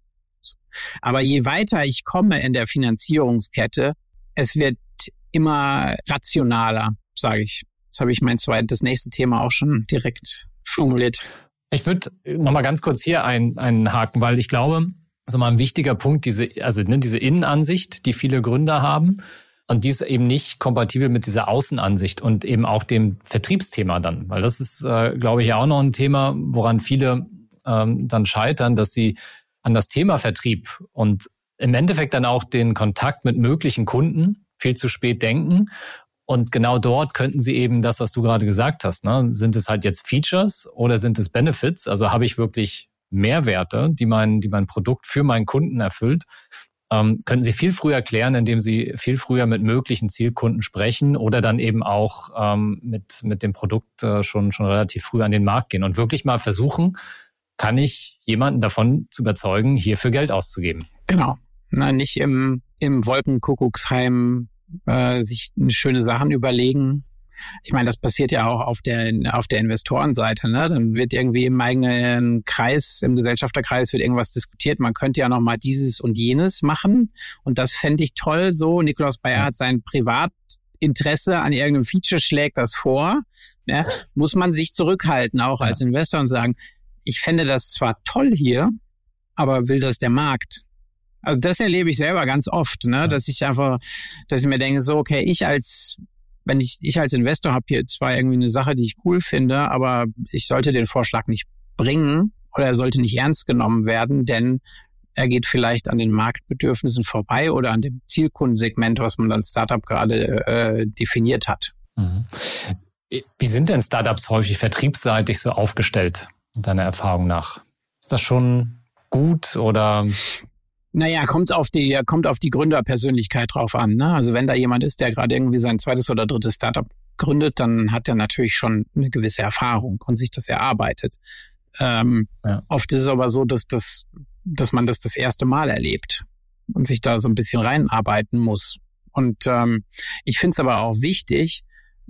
Aber je weiter ich komme in der Finanzierungskette, es wird immer rationaler, sage ich. Jetzt habe ich mein zweites, das nächste Thema auch schon direkt formuliert. Ich würde nochmal ganz kurz hier ein, einhaken, weil ich glaube, das ist mal ein wichtiger Punkt, diese, also ne, diese Innenansicht, die viele Gründer haben. Und die ist eben nicht kompatibel mit dieser Außenansicht und eben auch dem Vertriebsthema dann. Weil das ist, äh, glaube ich, ja auch noch ein Thema, woran viele ähm, dann scheitern, dass sie an das Thema Vertrieb und im Endeffekt dann auch den Kontakt mit möglichen Kunden viel zu spät denken. Und genau dort könnten sie eben das, was du gerade gesagt hast, ne? Sind es halt jetzt Features oder sind es Benefits? Also habe ich wirklich Mehrwerte, die mein, die mein Produkt für meinen Kunden erfüllt? Ähm, können Sie viel früher klären, indem Sie viel früher mit möglichen Zielkunden sprechen oder dann eben auch ähm, mit mit dem Produkt äh, schon schon relativ früh an den Markt gehen und wirklich mal versuchen, kann ich jemanden davon zu überzeugen, hierfür Geld auszugeben. Genau. Na, nicht im im Wolkenkuckucksheim äh, sich schöne Sachen überlegen. Ich meine, das passiert ja auch auf der auf der Investorenseite, ne? Dann wird irgendwie im eigenen Kreis, im Gesellschafterkreis wird irgendwas diskutiert. Man könnte ja noch mal dieses und jenes machen und das fände ich toll. So, Nikolaus Bayer ja. hat sein Privatinteresse an irgendeinem Feature, schlägt das vor. Ne? Muss man sich zurückhalten, auch ja. als Investor und sagen, ich fände das zwar toll hier, aber will das der Markt? Also das erlebe ich selber ganz oft, ne? Ja. Dass ich einfach, dass ich mir denke, so okay, ich als Wenn ich, ich als Investor habe hier zwar irgendwie eine Sache, die ich cool finde, aber ich sollte den Vorschlag nicht bringen oder er sollte nicht ernst genommen werden, denn er geht vielleicht an den Marktbedürfnissen vorbei oder an dem Zielkundensegment, was man als Startup gerade äh, definiert hat. Mhm. Wie sind denn Startups häufig vertriebsseitig so aufgestellt, deiner Erfahrung nach? Ist das schon gut oder... Naja, kommt auf die, kommt auf die Gründerpersönlichkeit drauf an, ne? Also wenn da jemand ist, der gerade irgendwie sein zweites oder drittes Startup gründet, dann hat er natürlich schon eine gewisse Erfahrung und sich das erarbeitet. Ähm, ja. Oft ist es aber so, dass das, dass man das das erste Mal erlebt und sich da so ein bisschen reinarbeiten muss. Und ähm, ich finde es aber auch wichtig,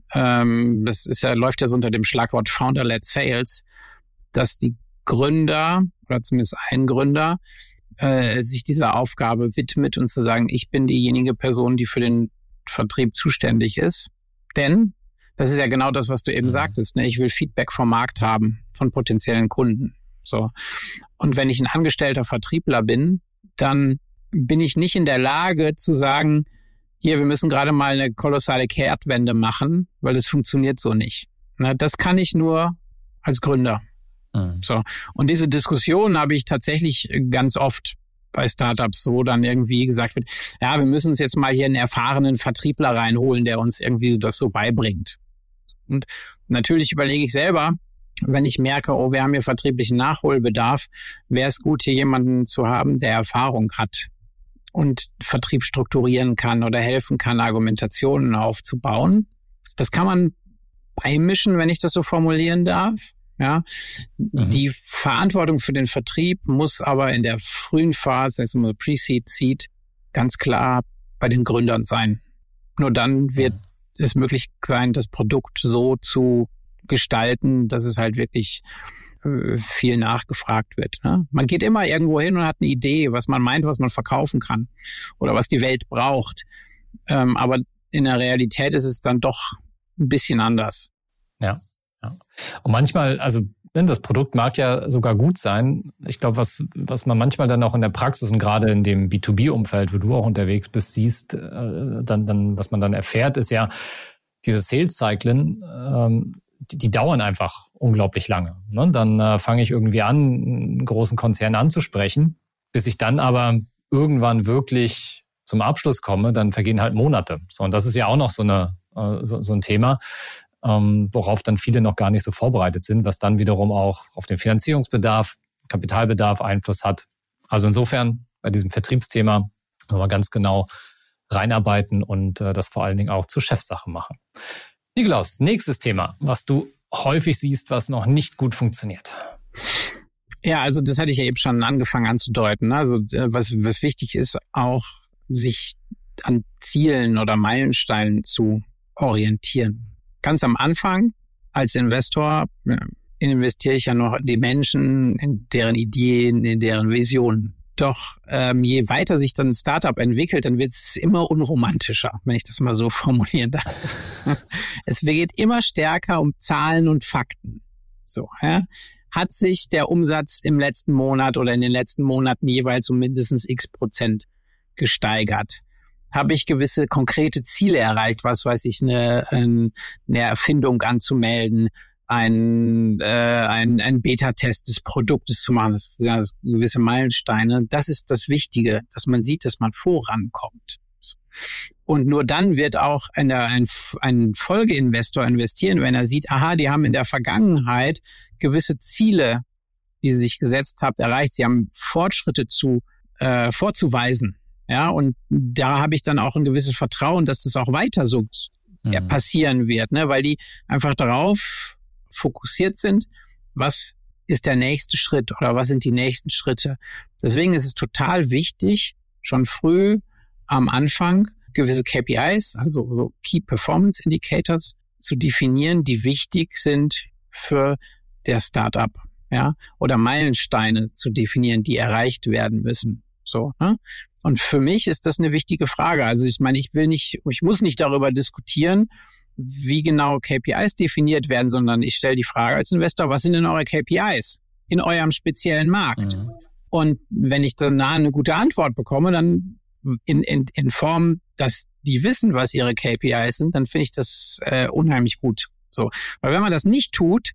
ähm, das ist ja, läuft ja so unter dem Schlagwort Founder-led Sales, dass die Gründer oder zumindest ein Gründer Äh, sich dieser Aufgabe widmet und zu sagen, ich bin diejenige Person, die für den Vertrieb zuständig ist. Denn das ist ja genau das, was du eben mhm. sagtest, ne? Ich will Feedback vom Markt haben, von potenziellen Kunden. So. Und wenn ich ein angestellter Vertriebler bin, dann bin ich nicht in der Lage zu sagen, hier, wir müssen gerade mal eine kolossale Kehrtwende machen, weil das funktioniert so nicht. Ne? Das kann ich nur als Gründer. So. Und diese Diskussion habe ich tatsächlich ganz oft bei Startups, so dann irgendwie gesagt wird, ja, wir müssen uns jetzt mal hier einen erfahrenen Vertriebler reinholen, der uns irgendwie das so beibringt. Und natürlich überlege ich selber, wenn ich merke, oh, wir haben hier vertrieblichen Nachholbedarf, wäre es gut, hier jemanden zu haben, der Erfahrung hat und Vertrieb strukturieren kann oder helfen kann, Argumentationen aufzubauen. Das kann man beimischen, wenn ich das so formulieren darf. Ja, mhm. Die Verantwortung für den Vertrieb muss aber in der frühen Phase, also Pre-Seed, Seed, ganz klar bei den Gründern sein. Nur dann wird mhm. es möglich sein, das Produkt so zu gestalten, dass es halt wirklich äh, viel nachgefragt wird. Ne? Man geht immer irgendwo hin und hat eine Idee, was man meint, was man verkaufen kann oder was die Welt braucht. Ähm, aber in der Realität ist es dann doch ein bisschen anders. Ja. Ja. Und manchmal, also das Produkt mag ja sogar gut sein. Ich glaube, was was man manchmal dann auch in der Praxis und gerade in dem B zwei B-Umfeld, wo du auch unterwegs bist, siehst, äh, dann dann was man dann erfährt, ist ja diese Sales-Zyklen, ähm, die, die dauern einfach unglaublich lange. Ne? Dann äh, fange ich irgendwie an, einen großen Konzern anzusprechen, bis ich dann aber irgendwann wirklich zum Abschluss komme, dann vergehen halt Monate. So, und das ist ja auch noch so eine äh, so, so ein Thema. Ähm, worauf dann viele noch gar nicht so vorbereitet sind, was dann wiederum auch auf den Finanzierungsbedarf, Kapitalbedarf Einfluss hat. Also insofern bei diesem Vertriebsthema nochmal ganz genau reinarbeiten und äh, das vor allen Dingen auch zur Chefsache machen. Nikolaus, nächstes Thema, was du häufig siehst, was noch nicht gut funktioniert. Ja, also das hatte ich ja eben schon angefangen anzudeuten. Also was, was wichtig ist, auch sich an Zielen oder Meilensteinen zu orientieren. Ganz am Anfang als Investor investiere ich ja noch in die Menschen, in deren Ideen, in deren Visionen. Doch ähm, je weiter sich dann ein Startup entwickelt, dann wird es immer unromantischer, wenn ich das mal so formulieren darf. Es geht immer stärker um Zahlen und Fakten. So, ja? Hat sich der Umsatz im letzten Monat oder in den letzten Monaten jeweils um mindestens x Prozent gesteigert? Habe ich gewisse konkrete Ziele erreicht? Was weiß ich, eine, eine Erfindung anzumelden, ein, äh, ein, ein Beta-Test des Produktes zu machen, das sind ja gewisse Meilensteine. Das ist das Wichtige, dass man sieht, dass man vorankommt. Und nur dann wird auch eine, ein, ein Folgeinvestor investieren, wenn er sieht, aha, die haben in der Vergangenheit gewisse Ziele, die sie sich gesetzt haben, erreicht. Sie haben Fortschritte zu äh, vorzuweisen. Ja, und da habe ich dann auch ein gewisses Vertrauen, dass das auch weiter so mhm. ja, passieren wird, ne, weil die einfach darauf fokussiert sind, was ist der nächste Schritt oder was sind die nächsten Schritte. Deswegen ist es total wichtig, schon früh am Anfang gewisse K P Is, also so Key Performance Indicators, zu definieren, die wichtig sind für der Startup, ja, oder Meilensteine zu definieren, die erreicht werden müssen. So, ne? Und für mich ist das eine wichtige Frage. Also ich meine, ich will nicht, ich muss nicht darüber diskutieren, wie genau K P Is definiert werden, sondern ich stelle die Frage als Investor, was sind denn eure K P Is in eurem speziellen Markt? Mhm. Und wenn ich danach eine gute Antwort bekomme, dann in, in, in Form, dass die wissen, was ihre K P Is sind, dann finde ich das äh, unheimlich gut. So, weil wenn man das nicht tut,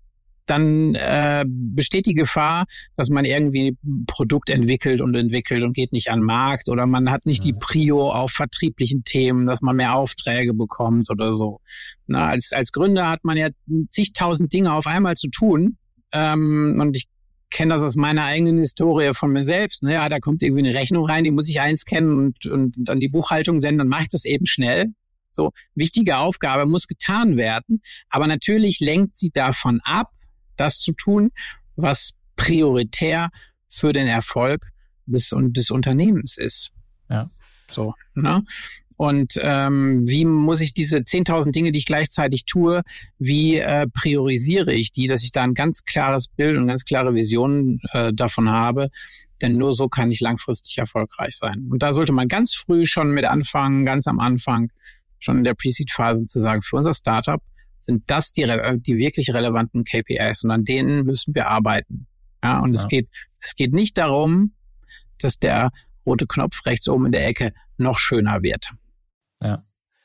dann äh, besteht die Gefahr, dass man irgendwie ein Produkt entwickelt und entwickelt und geht nicht an den Markt oder man hat nicht ja. die Prio auf vertrieblichen Themen, dass man mehr Aufträge bekommt oder so. Na, als als Gründer hat man ja zigtausend Dinge auf einmal zu tun ähm, und ich kenne das aus meiner eigenen Historie von mir selbst. Ne? Ja, da kommt irgendwie eine Rechnung rein, die muss ich einscannen und, und dann die Buchhaltung senden, dann mache ich das eben schnell. So, wichtige Aufgabe muss getan werden, aber natürlich lenkt sie davon ab, das zu tun, was prioritär für den Erfolg des, des Unternehmens ist. Ja. So, ne? Und ähm, wie muss ich diese zehntausend Dinge, die ich gleichzeitig tue, wie äh, priorisiere ich die, dass ich da ein ganz klares Bild und ganz klare Visionen äh, davon habe, denn nur so kann ich langfristig erfolgreich sein. Und da sollte man ganz früh schon mit anfangen, ganz am Anfang, schon in der Pre-Seed-Phase zu sagen, für unser Startup sind das die, die wirklich relevanten K P Is und an denen müssen wir arbeiten. Ja, und ja. es geht, es geht nicht darum, dass der rote Knopf rechts oben in der Ecke noch schöner wird. Ja.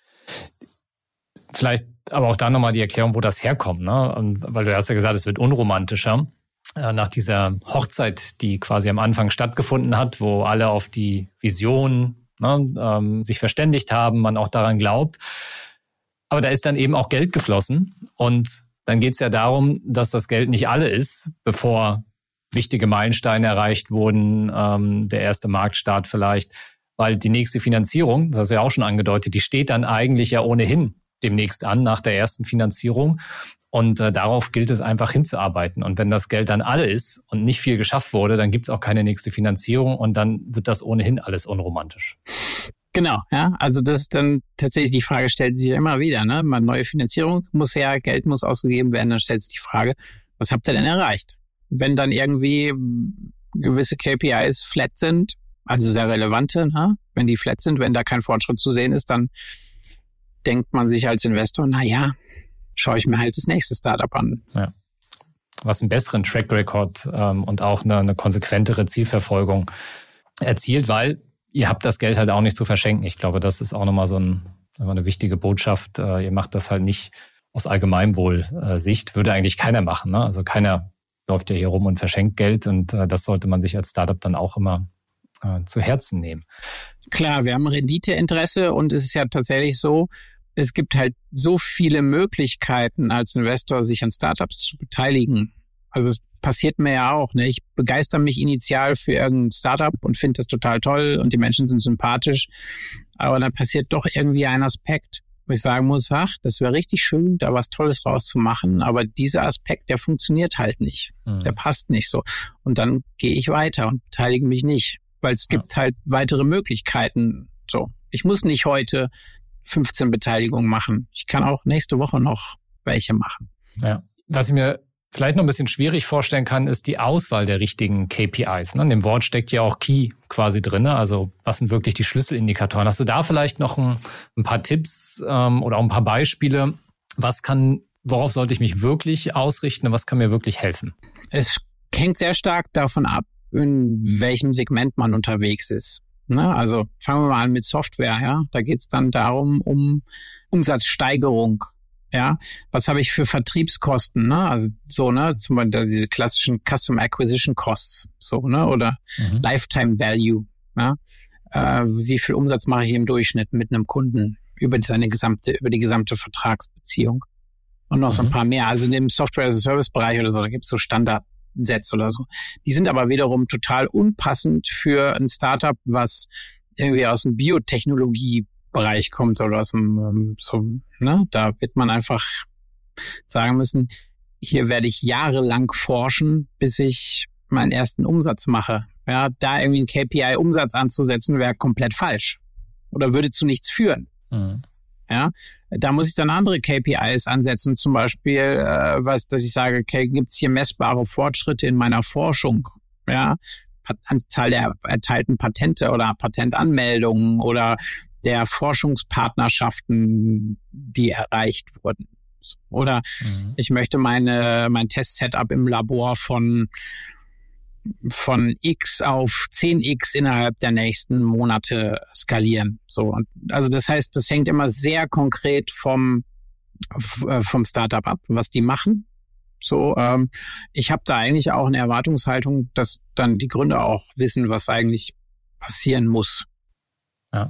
Vielleicht aber auch da nochmal die Erklärung, wo das herkommt, ne? Und weil du hast ja gesagt, es wird unromantischer. Nach dieser Hochzeit, die quasi am Anfang stattgefunden hat, wo alle auf die Vision ne, ähm, sich verständigt haben, man auch daran glaubt. Aber da ist dann eben auch Geld geflossen und dann geht es ja darum, dass das Geld nicht alle ist, bevor wichtige Meilensteine erreicht wurden, ähm, der erste Marktstart vielleicht, weil die nächste Finanzierung, das hast du ja auch schon angedeutet, die steht dann eigentlich ja ohnehin demnächst an nach der ersten Finanzierung und äh, darauf gilt es einfach hinzuarbeiten und wenn das Geld dann alle ist und nicht viel geschafft wurde, dann gibt es auch keine nächste Finanzierung und dann wird das ohnehin alles unromantisch. Genau, ja, also das ist dann tatsächlich die Frage, stellt sich ja immer wieder, ne? Mal neue Finanzierung muss her, Geld muss ausgegeben werden, dann stellt sich die Frage, was habt ihr denn erreicht? Wenn dann irgendwie gewisse K P Is flat sind, also sehr relevante, ne? Wenn die flat sind, wenn da kein Fortschritt zu sehen ist, dann denkt man sich als Investor, na ja, schaue ich mir halt das nächste Startup an. Ja. Was einen besseren Track Record ähm, und auch eine, eine konsequentere Zielverfolgung erzielt, weil ihr habt das Geld halt auch nicht zu verschenken. Ich glaube, das ist auch nochmal so ein, eine wichtige Botschaft. Ihr macht das halt nicht aus Allgemeinwohl-Sicht. Würde eigentlich keiner machen. Ne? Also keiner läuft ja hier rum und verschenkt Geld. Und das sollte man sich als Startup dann auch immer äh, zu Herzen nehmen. Klar, wir haben Renditeinteresse und es ist ja tatsächlich so, es gibt halt so viele Möglichkeiten als Investor, sich an Startups zu beteiligen. Also es passiert mir ja auch. Ne? Ich begeister mich initial für irgendein Startup und finde das total toll und die Menschen sind sympathisch. Aber dann passiert doch irgendwie ein Aspekt, wo ich sagen muss, ach, das wäre richtig schön, da was Tolles rauszumachen. Aber dieser Aspekt, der funktioniert halt nicht. Mhm. Der passt nicht so. Und dann gehe ich weiter und beteilige mich nicht. Weil es gibt ja. halt weitere Möglichkeiten. So, ich muss nicht heute fünfzehn Beteiligungen machen. Ich kann auch nächste Woche noch welche machen. Ja. Was ich mir vielleicht noch ein bisschen schwierig vorstellen kann, ist die Auswahl der richtigen K P Is. In dem Wort steckt ja auch Key quasi drin. Also was sind wirklich die Schlüsselindikatoren? Hast du da vielleicht noch ein, ein paar Tipps ähm, oder auch ein paar Beispiele? Was kann, worauf sollte ich mich wirklich ausrichten und was kann mir wirklich helfen? Es hängt sehr stark davon ab, in welchem Segment man unterwegs ist. Ne? Also fangen wir mal an mit Software. Ja, da geht es dann darum um Umsatzsteigerung. Ja, was habe ich für Vertriebskosten, ne? Also so, ne, zum Beispiel diese klassischen Custom Acquisition Costs, so, ne, oder mhm. Lifetime Value, ja? Äh, wie viel Umsatz mache ich im Durchschnitt mit einem Kunden über seine gesamte, über die gesamte Vertragsbeziehung und noch mhm. so ein paar mehr. Also in dem Software-as-a-Service-Bereich oder so, da gibt es so Standardsätze oder so. Die sind aber wiederum total unpassend für ein Startup, was irgendwie aus dem Biotechnologie Bereich kommt oder aus dem, so, ne, da wird man einfach sagen müssen, hier werde ich jahrelang forschen, bis ich meinen ersten Umsatz mache. Ja, da irgendwie ein K P I-Umsatz anzusetzen, wäre komplett falsch oder würde zu nichts führen. Mhm. Ja, da muss ich dann andere K P Is ansetzen, zum Beispiel, äh, was, dass ich sage, okay, gibt's hier messbare Fortschritte in meiner Forschung? Ja, Anzahl der erteilten Patente oder Patentanmeldungen oder der Forschungspartnerschaften, die erreicht wurden. Oder mhm. ich möchte meine mein Test-Setup im Labor von von X auf zehn X innerhalb der nächsten Monate skalieren. So, und also das heißt, das hängt immer sehr konkret vom vom Startup ab, was die machen. So, ähm, ich habe da eigentlich auch eine Erwartungshaltung, dass dann die Gründer auch wissen, was eigentlich passieren muss. Ja.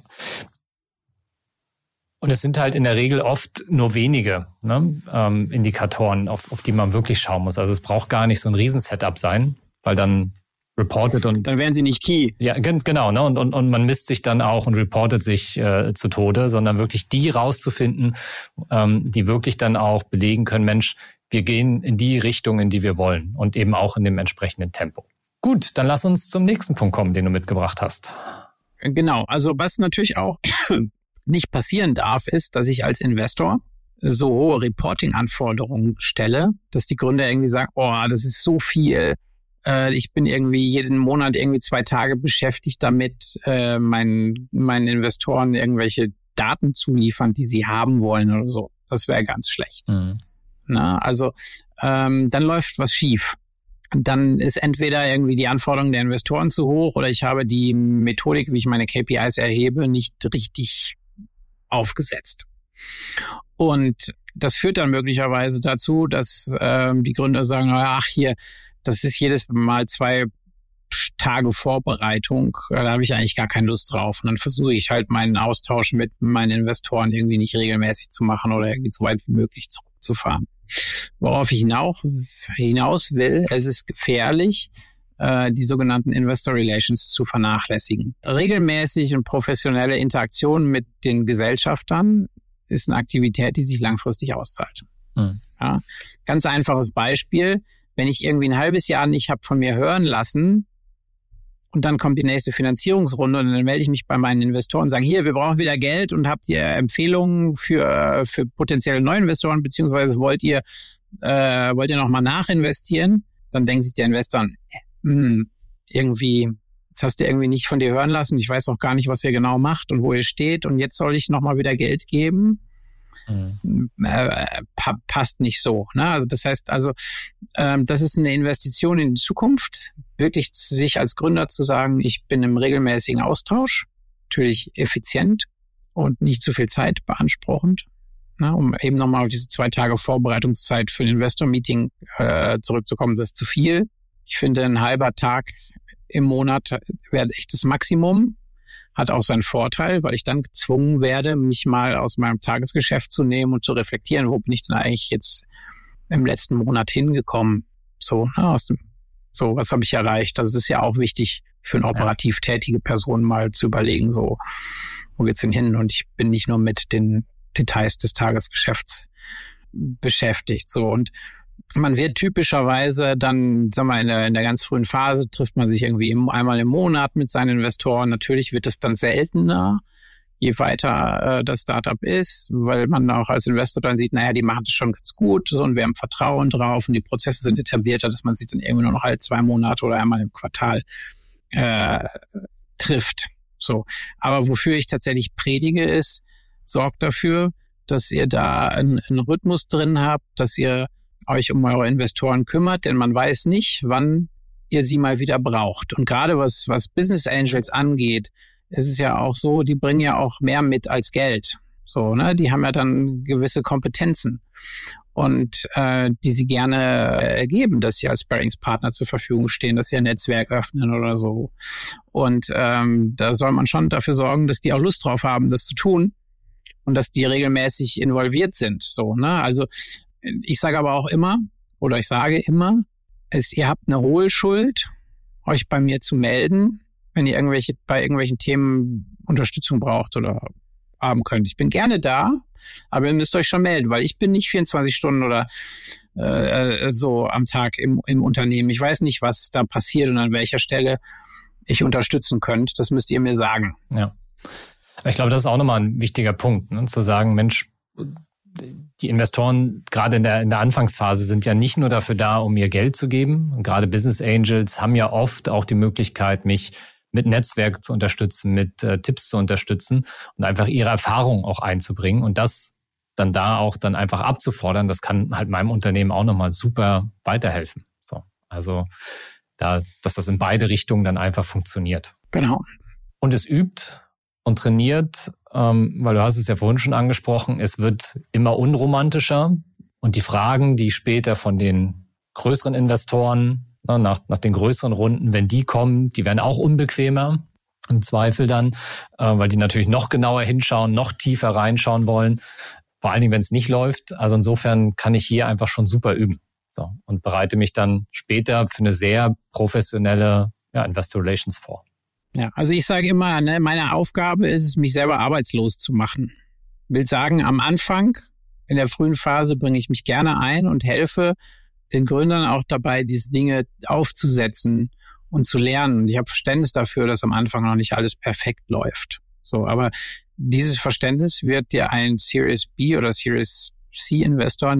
Und es sind halt in der Regel oft nur wenige ne, ähm, Indikatoren, auf, auf die man wirklich schauen muss. Also es braucht gar nicht so ein Riesen-Setup sein, weil dann reportet und... Dann wären sie nicht key. Ja, g- genau. Ne, und, und, und man misst sich dann auch und reportet sich äh, zu Tode, sondern wirklich die rauszufinden, ähm, die wirklich dann auch belegen können, Mensch, wir gehen in die Richtung, in die wir wollen und eben auch in dem entsprechenden Tempo. Gut, dann lass uns zum nächsten Punkt kommen, den du mitgebracht hast. Genau, also was natürlich auch... nicht passieren darf, ist, dass ich als Investor so hohe Reporting-Anforderungen stelle, dass die Gründer irgendwie sagen, oh, das ist so viel. Äh, ich bin irgendwie jeden Monat irgendwie zwei Tage beschäftigt damit, äh, meinen, meinen Investoren irgendwelche Daten zu liefern, die sie haben wollen oder so. Das wäre ganz schlecht. Mhm. Na, also ähm, dann läuft was schief. Dann ist entweder irgendwie die Anforderung der Investoren zu hoch oder ich habe die Methodik, wie ich meine K P Is erhebe, nicht richtig aufgesetzt. Und das führt dann möglicherweise dazu, dass ähm, die Gründer sagen, ach hier, das ist jedes Mal zwei Tage Vorbereitung, da habe ich eigentlich gar keine Lust drauf. Und dann versuche ich halt meinen Austausch mit meinen Investoren irgendwie nicht regelmäßig zu machen oder irgendwie so weit wie möglich zurückzufahren. Worauf ich hinaus, hinaus will, es ist gefährlich, die sogenannten Investor Relations zu vernachlässigen. Regelmäßig und professionelle Interaktion mit den Gesellschaftern ist eine Aktivität, die sich langfristig auszahlt. Mhm. Ja, ganz einfaches Beispiel, wenn ich irgendwie ein halbes Jahr nicht habe von mir hören lassen und dann kommt die nächste Finanzierungsrunde und dann melde ich mich bei meinen Investoren und sage, hier, wir brauchen wieder Geld und habt ihr Empfehlungen für für potenzielle Neuinvestoren, beziehungsweise wollt ihr äh, wollt ihr nochmal nachinvestieren? Dann denkt sich der Investor, Hm, irgendwie, jetzt hast du irgendwie nicht von dir hören lassen, ich weiß auch gar nicht, was ihr genau macht und wo ihr steht und jetzt soll ich nochmal wieder Geld geben. Mhm. Äh, pa- passt nicht so. Ne? Also das heißt also, ähm, das ist eine Investition in die Zukunft, wirklich sich als Gründer zu sagen, ich bin im regelmäßigen Austausch, natürlich effizient und nicht zu viel Zeit beanspruchend, ne? Um eben nochmal auf diese zwei Tage Vorbereitungszeit für ein Investor-Meeting äh, zurückzukommen, das ist zu viel. Ich finde, ein halber Tag im Monat wäre echt das Maximum. Hat auch seinen Vorteil, weil ich dann gezwungen werde, mich mal aus meinem Tagesgeschäft zu nehmen und zu reflektieren, wo bin ich denn eigentlich jetzt im letzten Monat hingekommen? So, ne, aus dem, so, was habe ich erreicht? Das ist ja auch wichtig für eine operativ tätige Person mal zu überlegen, so, wo geht's denn hin? Und ich bin nicht nur mit den Details des Tagesgeschäfts beschäftigt, so. Und man wird typischerweise dann, sag mal, in der, in der ganz frühen Phase trifft man sich irgendwie im, einmal im Monat mit seinen Investoren. Natürlich wird es dann seltener, je weiter äh, das Startup ist, weil man auch als Investor dann sieht, naja, die machen das schon ganz gut, so, und wir haben Vertrauen drauf und die Prozesse sind etablierter, dass man sich dann irgendwie nur noch alle zwei Monate oder einmal im Quartal äh, trifft. So. Aber wofür ich tatsächlich predige ist, sorgt dafür, dass ihr da einen, einen Rhythmus drin habt, dass ihr euch um eure Investoren kümmert, denn man weiß nicht, wann ihr sie mal wieder braucht. Und gerade was, was Business Angels angeht, ist es ja auch so, die bringen ja auch mehr mit als Geld. So, ne? Die haben ja dann gewisse Kompetenzen und äh, die sie gerne ergeben, dass sie als Sparringspartner zur Verfügung stehen, dass sie ein Netzwerk öffnen oder so. Und ähm, da soll man schon dafür sorgen, dass die auch Lust drauf haben, das zu tun und dass die regelmäßig involviert sind. So, ne? Also ich sage aber auch immer, oder ich sage immer, es, ihr habt eine Hohlschuld, euch bei mir zu melden, wenn ihr irgendwelche bei irgendwelchen Themen Unterstützung braucht oder haben könnt. Ich bin gerne da, aber ihr müsst euch schon melden, weil ich bin nicht vierundzwanzig Stunden oder äh, so am Tag im, im Unternehmen. Ich weiß nicht, was da passiert und an welcher Stelle ich unterstützen könnt. Das müsst ihr mir sagen. Ja, ich glaube, das ist auch nochmal ein wichtiger Punkt, ne? Zu sagen, Mensch, die Investoren gerade in der, in der Anfangsphase sind ja nicht nur dafür da, um ihr Geld zu geben. Und gerade Business Angels haben ja oft auch die Möglichkeit, mich mit Netzwerk zu unterstützen, mit äh, Tipps zu unterstützen und einfach ihre Erfahrung auch einzubringen und das dann da auch dann einfach abzufordern. Das kann halt meinem Unternehmen auch nochmal super weiterhelfen. So, also da, dass das in beide Richtungen dann einfach funktioniert. Genau. Und es übt und trainiert, ähm, weil du hast es ja vorhin schon angesprochen, es wird immer unromantischer und die Fragen, die später von den größeren Investoren Nach, nach den größeren Runden, wenn die kommen, die werden auch unbequemer im Zweifel dann, äh, weil die natürlich noch genauer hinschauen, noch tiefer reinschauen wollen, vor allen Dingen, wenn es nicht läuft. Also insofern kann ich hier einfach schon super üben, so, und bereite mich dann später für eine sehr professionelle ja, Investor Relations vor. Ja, also ich sage immer, ne, meine Aufgabe ist es, mich selber arbeitslos zu machen. Will sagen, am Anfang, in der frühen Phase, bringe ich mich gerne ein und helfe den Gründern auch dabei, diese Dinge aufzusetzen und zu lernen. Und ich habe Verständnis dafür, dass am Anfang noch nicht alles perfekt läuft. So, aber dieses Verständnis wird dir ein Series B oder Series C Investor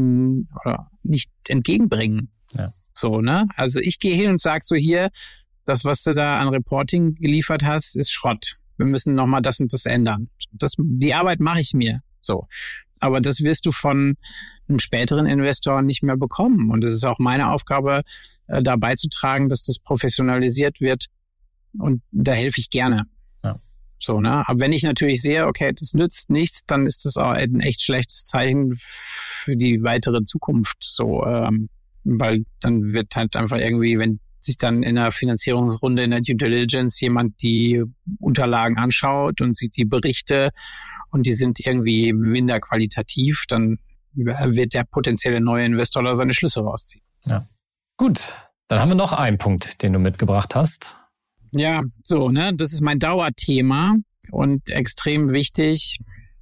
nicht entgegenbringen. Ja. So, ne? Also ich gehe hin und sage so, hier, das, was du da an Reporting geliefert hast, ist Schrott. Wir müssen nochmal das und das ändern. Das, die Arbeit mache ich mir. So. Aber das wirst du von einem späteren Investor nicht mehr bekommen. Und es ist auch meine Aufgabe, äh, da beizutragen, dass das professionalisiert wird. Und da helfe ich gerne. Ja. So, ne? Aber wenn ich natürlich sehe, okay, das nützt nichts, dann ist das auch ein echt schlechtes Zeichen für die weitere Zukunft. So, ähm, weil dann wird halt einfach irgendwie, wenn sich dann in der Finanzierungsrunde, in der Due Diligence jemand die Unterlagen anschaut und sieht die Berichte und die sind irgendwie minder qualitativ, dann wird der potenzielle neue Investor da seine Schlüsse rausziehen. Ja. Gut, dann haben wir noch einen Punkt, den du mitgebracht hast. Ja, so, ne, das ist mein Dauerthema und extrem wichtig.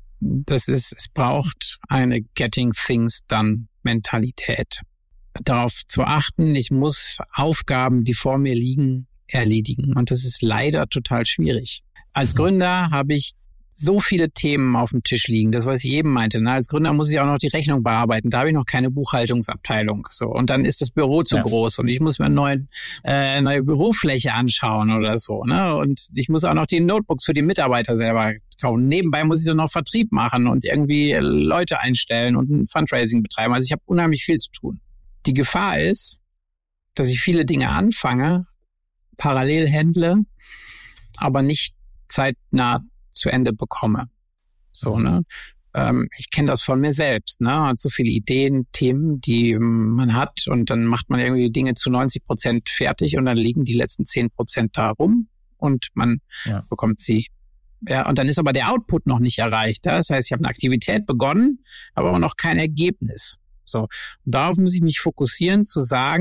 Das ist, es braucht eine Getting Things Done Mentalität. Darauf zu achten, ich muss Aufgaben, die vor mir liegen, erledigen. Und das ist leider total schwierig. Als Gründer habe ich so viele Themen auf dem Tisch liegen, das, was ich eben meinte. Ne? Als Gründer muss ich auch noch die Rechnung bearbeiten. Da habe ich noch keine Buchhaltungsabteilung. So, und dann ist das Büro zu ja. groß und ich muss mir eine neue, äh, neue Bürofläche anschauen oder so. Ne? Und ich muss auch noch die Notebooks für die Mitarbeiter selber kaufen. Nebenbei muss ich dann noch Vertrieb machen und irgendwie Leute einstellen und ein Fundraising betreiben. Also ich habe unheimlich viel zu tun. Die Gefahr ist, dass ich viele Dinge anfange, parallel handle, aber nicht zeitnah zu Ende bekomme. So, ne? Ähm, ich kenne das von mir selbst, ne? Man hat so viele Ideen, Themen, die man hat und dann macht man irgendwie Dinge zu neunzig Prozent fertig und dann liegen die letzten zehn Prozent da rum und man ja. bekommt sie. Ja, und dann ist aber der Output noch nicht erreicht. Ja? Das heißt, ich habe eine Aktivität begonnen, aber noch kein Ergebnis. So, und darauf muss ich mich fokussieren, zu sagen,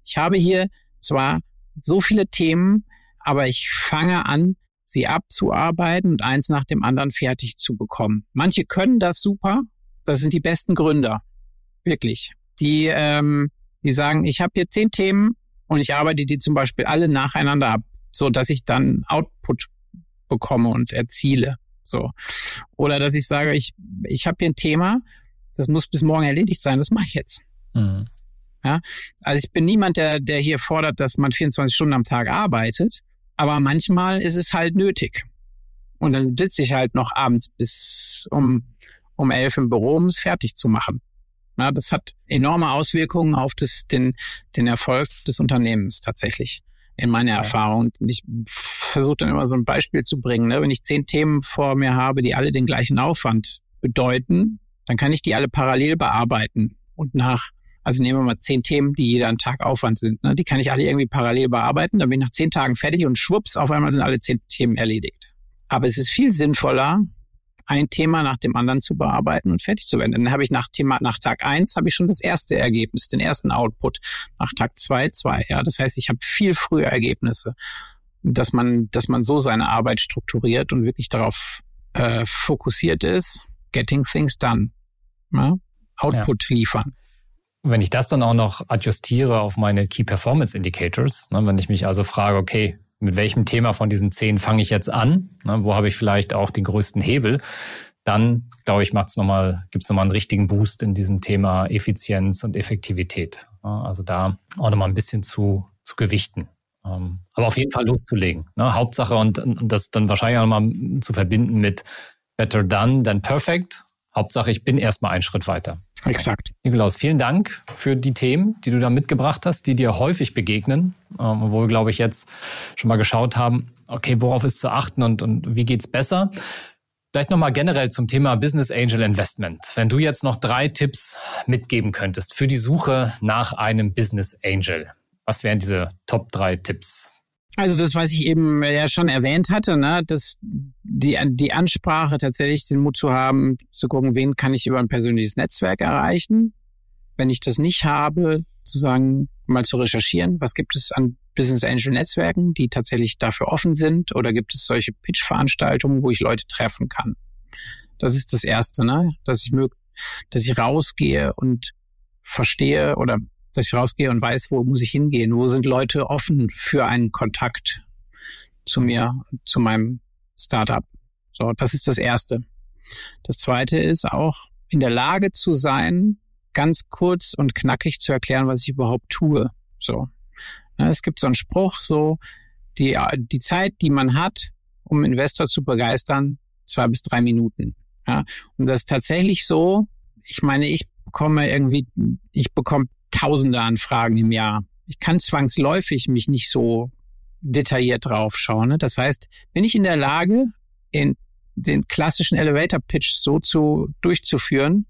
Ich habe hier zwar so viele Themen, aber ich fange an, sie abzuarbeiten und eins nach dem anderen fertig zu bekommen. Manche können das super, das sind die besten Gründer, wirklich. Die, ähm, die sagen, ich habe hier zehn Themen und ich arbeite die zum Beispiel alle nacheinander ab, so dass ich dann Output bekomme und erziele. So. Oder dass ich sage, ich, ich habe hier ein Thema, das muss bis morgen erledigt sein, das mache ich jetzt. Mhm. Ja? Also ich bin niemand, der, der hier fordert, dass man vierundzwanzig Stunden am Tag arbeitet, aber manchmal ist es halt nötig. Und dann sitze ich halt noch abends bis um, um elf im Büro, um es fertig zu machen. Ja, das hat enorme Auswirkungen auf das, den, den Erfolg des Unternehmens tatsächlich, in meiner ja. Erfahrung. Und ich versuche dann immer so ein Beispiel zu bringen. Ne? Wenn ich zehn Themen vor mir habe, die alle den gleichen Aufwand bedeuten, dann kann ich die alle parallel bearbeiten. Und nach, also nehmen wir mal zehn Themen, die jeder einen Tag Aufwand sind. Ne? Die kann ich alle irgendwie parallel bearbeiten. Dann bin ich nach zehn Tagen fertig und schwupps, auf einmal sind alle zehn Themen erledigt. Aber es ist viel sinnvoller, ein Thema nach dem anderen zu bearbeiten und fertig zu werden. Dann habe ich nach Thema, nach Tag eins habe ich schon das erste Ergebnis, den ersten Output. Nach Tag zwei, zwei. Ja, das heißt, ich habe viel früher Ergebnisse, dass man, dass man so seine Arbeit strukturiert und wirklich darauf äh, fokussiert ist, getting things done. Ja? Output ja. liefern. Wenn ich das dann auch noch adjustiere auf meine Key Performance Indicators, ne, wenn ich mich also frage, okay, mit welchem Thema von diesen zehn fange ich jetzt an? Ne, wo habe ich vielleicht auch den größten Hebel? Dann, glaube ich, macht's noch mal, gibt's nochmal einen richtigen Boost in diesem Thema Effizienz und Effektivität. Ja, also da auch nochmal ein bisschen zu, zu gewichten. Ähm, aber auf jeden Fall loszulegen. Ne? Hauptsache und, und das dann wahrscheinlich auch nochmal zu verbinden mit better done than perfect. Hauptsache, ich bin erstmal einen Schritt weiter. Exakt. Nikolaus, vielen Dank für die Themen, die du da mitgebracht hast, die dir häufig begegnen, ähm, wo wir, glaube ich, jetzt schon mal geschaut haben, okay, worauf ist zu achten und, und wie geht's besser? Vielleicht nochmal generell zum Thema Business Angel Investment. Wenn du jetzt noch drei Tipps mitgeben könntest für die Suche nach einem Business Angel, was wären diese Top drei Tipps? Also das, was ich eben ja schon erwähnt hatte, ne, dass die, die Ansprache tatsächlich den Mut zu haben, zu gucken, wen kann ich über ein persönliches Netzwerk erreichen. Wenn ich das nicht habe, zu sagen, mal zu recherchieren, was gibt es an Business Angel Netzwerken, die tatsächlich dafür offen sind, oder gibt es solche Pitch-Veranstaltungen, wo ich Leute treffen kann. Das ist das Erste, ne, dass ich mög- dass ich rausgehe und verstehe oder dass ich rausgehe und weiß, wo muss ich hingehen, wo sind Leute offen für einen Kontakt zu mir, zu meinem Startup. So, das ist das Erste. Das Zweite ist auch, in der Lage zu sein, ganz kurz und knackig zu erklären, was ich überhaupt tue. So, ja, es gibt so einen Spruch, so die die Zeit, die man hat, um einen Investor zu begeistern, zwei bis drei Minuten. Ja, und das ist tatsächlich so. Ich meine, ich bekomme irgendwie, ich bekomme Tausende Anfragen im Jahr. Ich kann zwangsläufig mich nicht so detailliert drauf schauen. Ne? Das heißt, bin ich in der Lage, in den klassischen Elevator-Pitch so zu durchzuführen,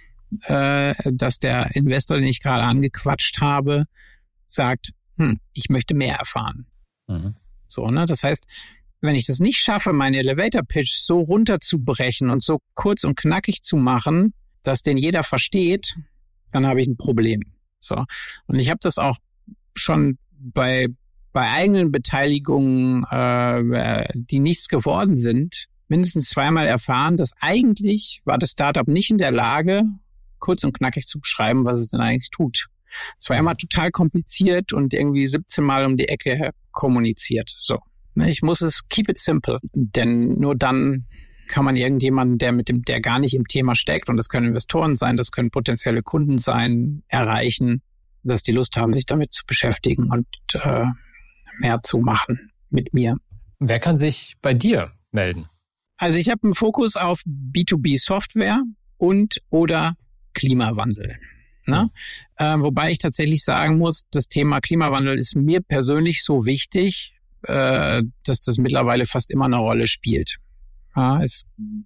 äh, dass der Investor, den ich gerade angequatscht habe, sagt, hm, ich möchte mehr erfahren. Mhm. So, ne? Das heißt, wenn ich das nicht schaffe, meinen Elevator-Pitch so runterzubrechen und so kurz und knackig zu machen, dass den jeder versteht, dann habe ich ein Problem. So. Und ich habe das auch schon bei bei eigenen Beteiligungen, äh, die nichts geworden sind, mindestens zweimal erfahren, dass eigentlich war das Startup nicht in der Lage, kurz und knackig zu beschreiben, was es denn eigentlich tut. Es war immer total kompliziert und irgendwie siebzehn Mal um die Ecke kommuniziert. So. Ich muss es keep it simple, denn nur dann kann man irgendjemanden, der mit dem, der gar nicht im Thema steckt, und das können Investoren sein, das können potenzielle Kunden sein, erreichen, dass die Lust haben, sich damit zu beschäftigen und äh, mehr zu machen mit mir. Wer kann sich bei dir melden? Also ich habe einen Fokus auf B zwei B Software und oder Klimawandel. Ne? Mhm. Äh, wobei ich tatsächlich sagen muss, das Thema Klimawandel ist mir persönlich so wichtig, äh, dass das mittlerweile fast immer eine Rolle spielt. Ja, es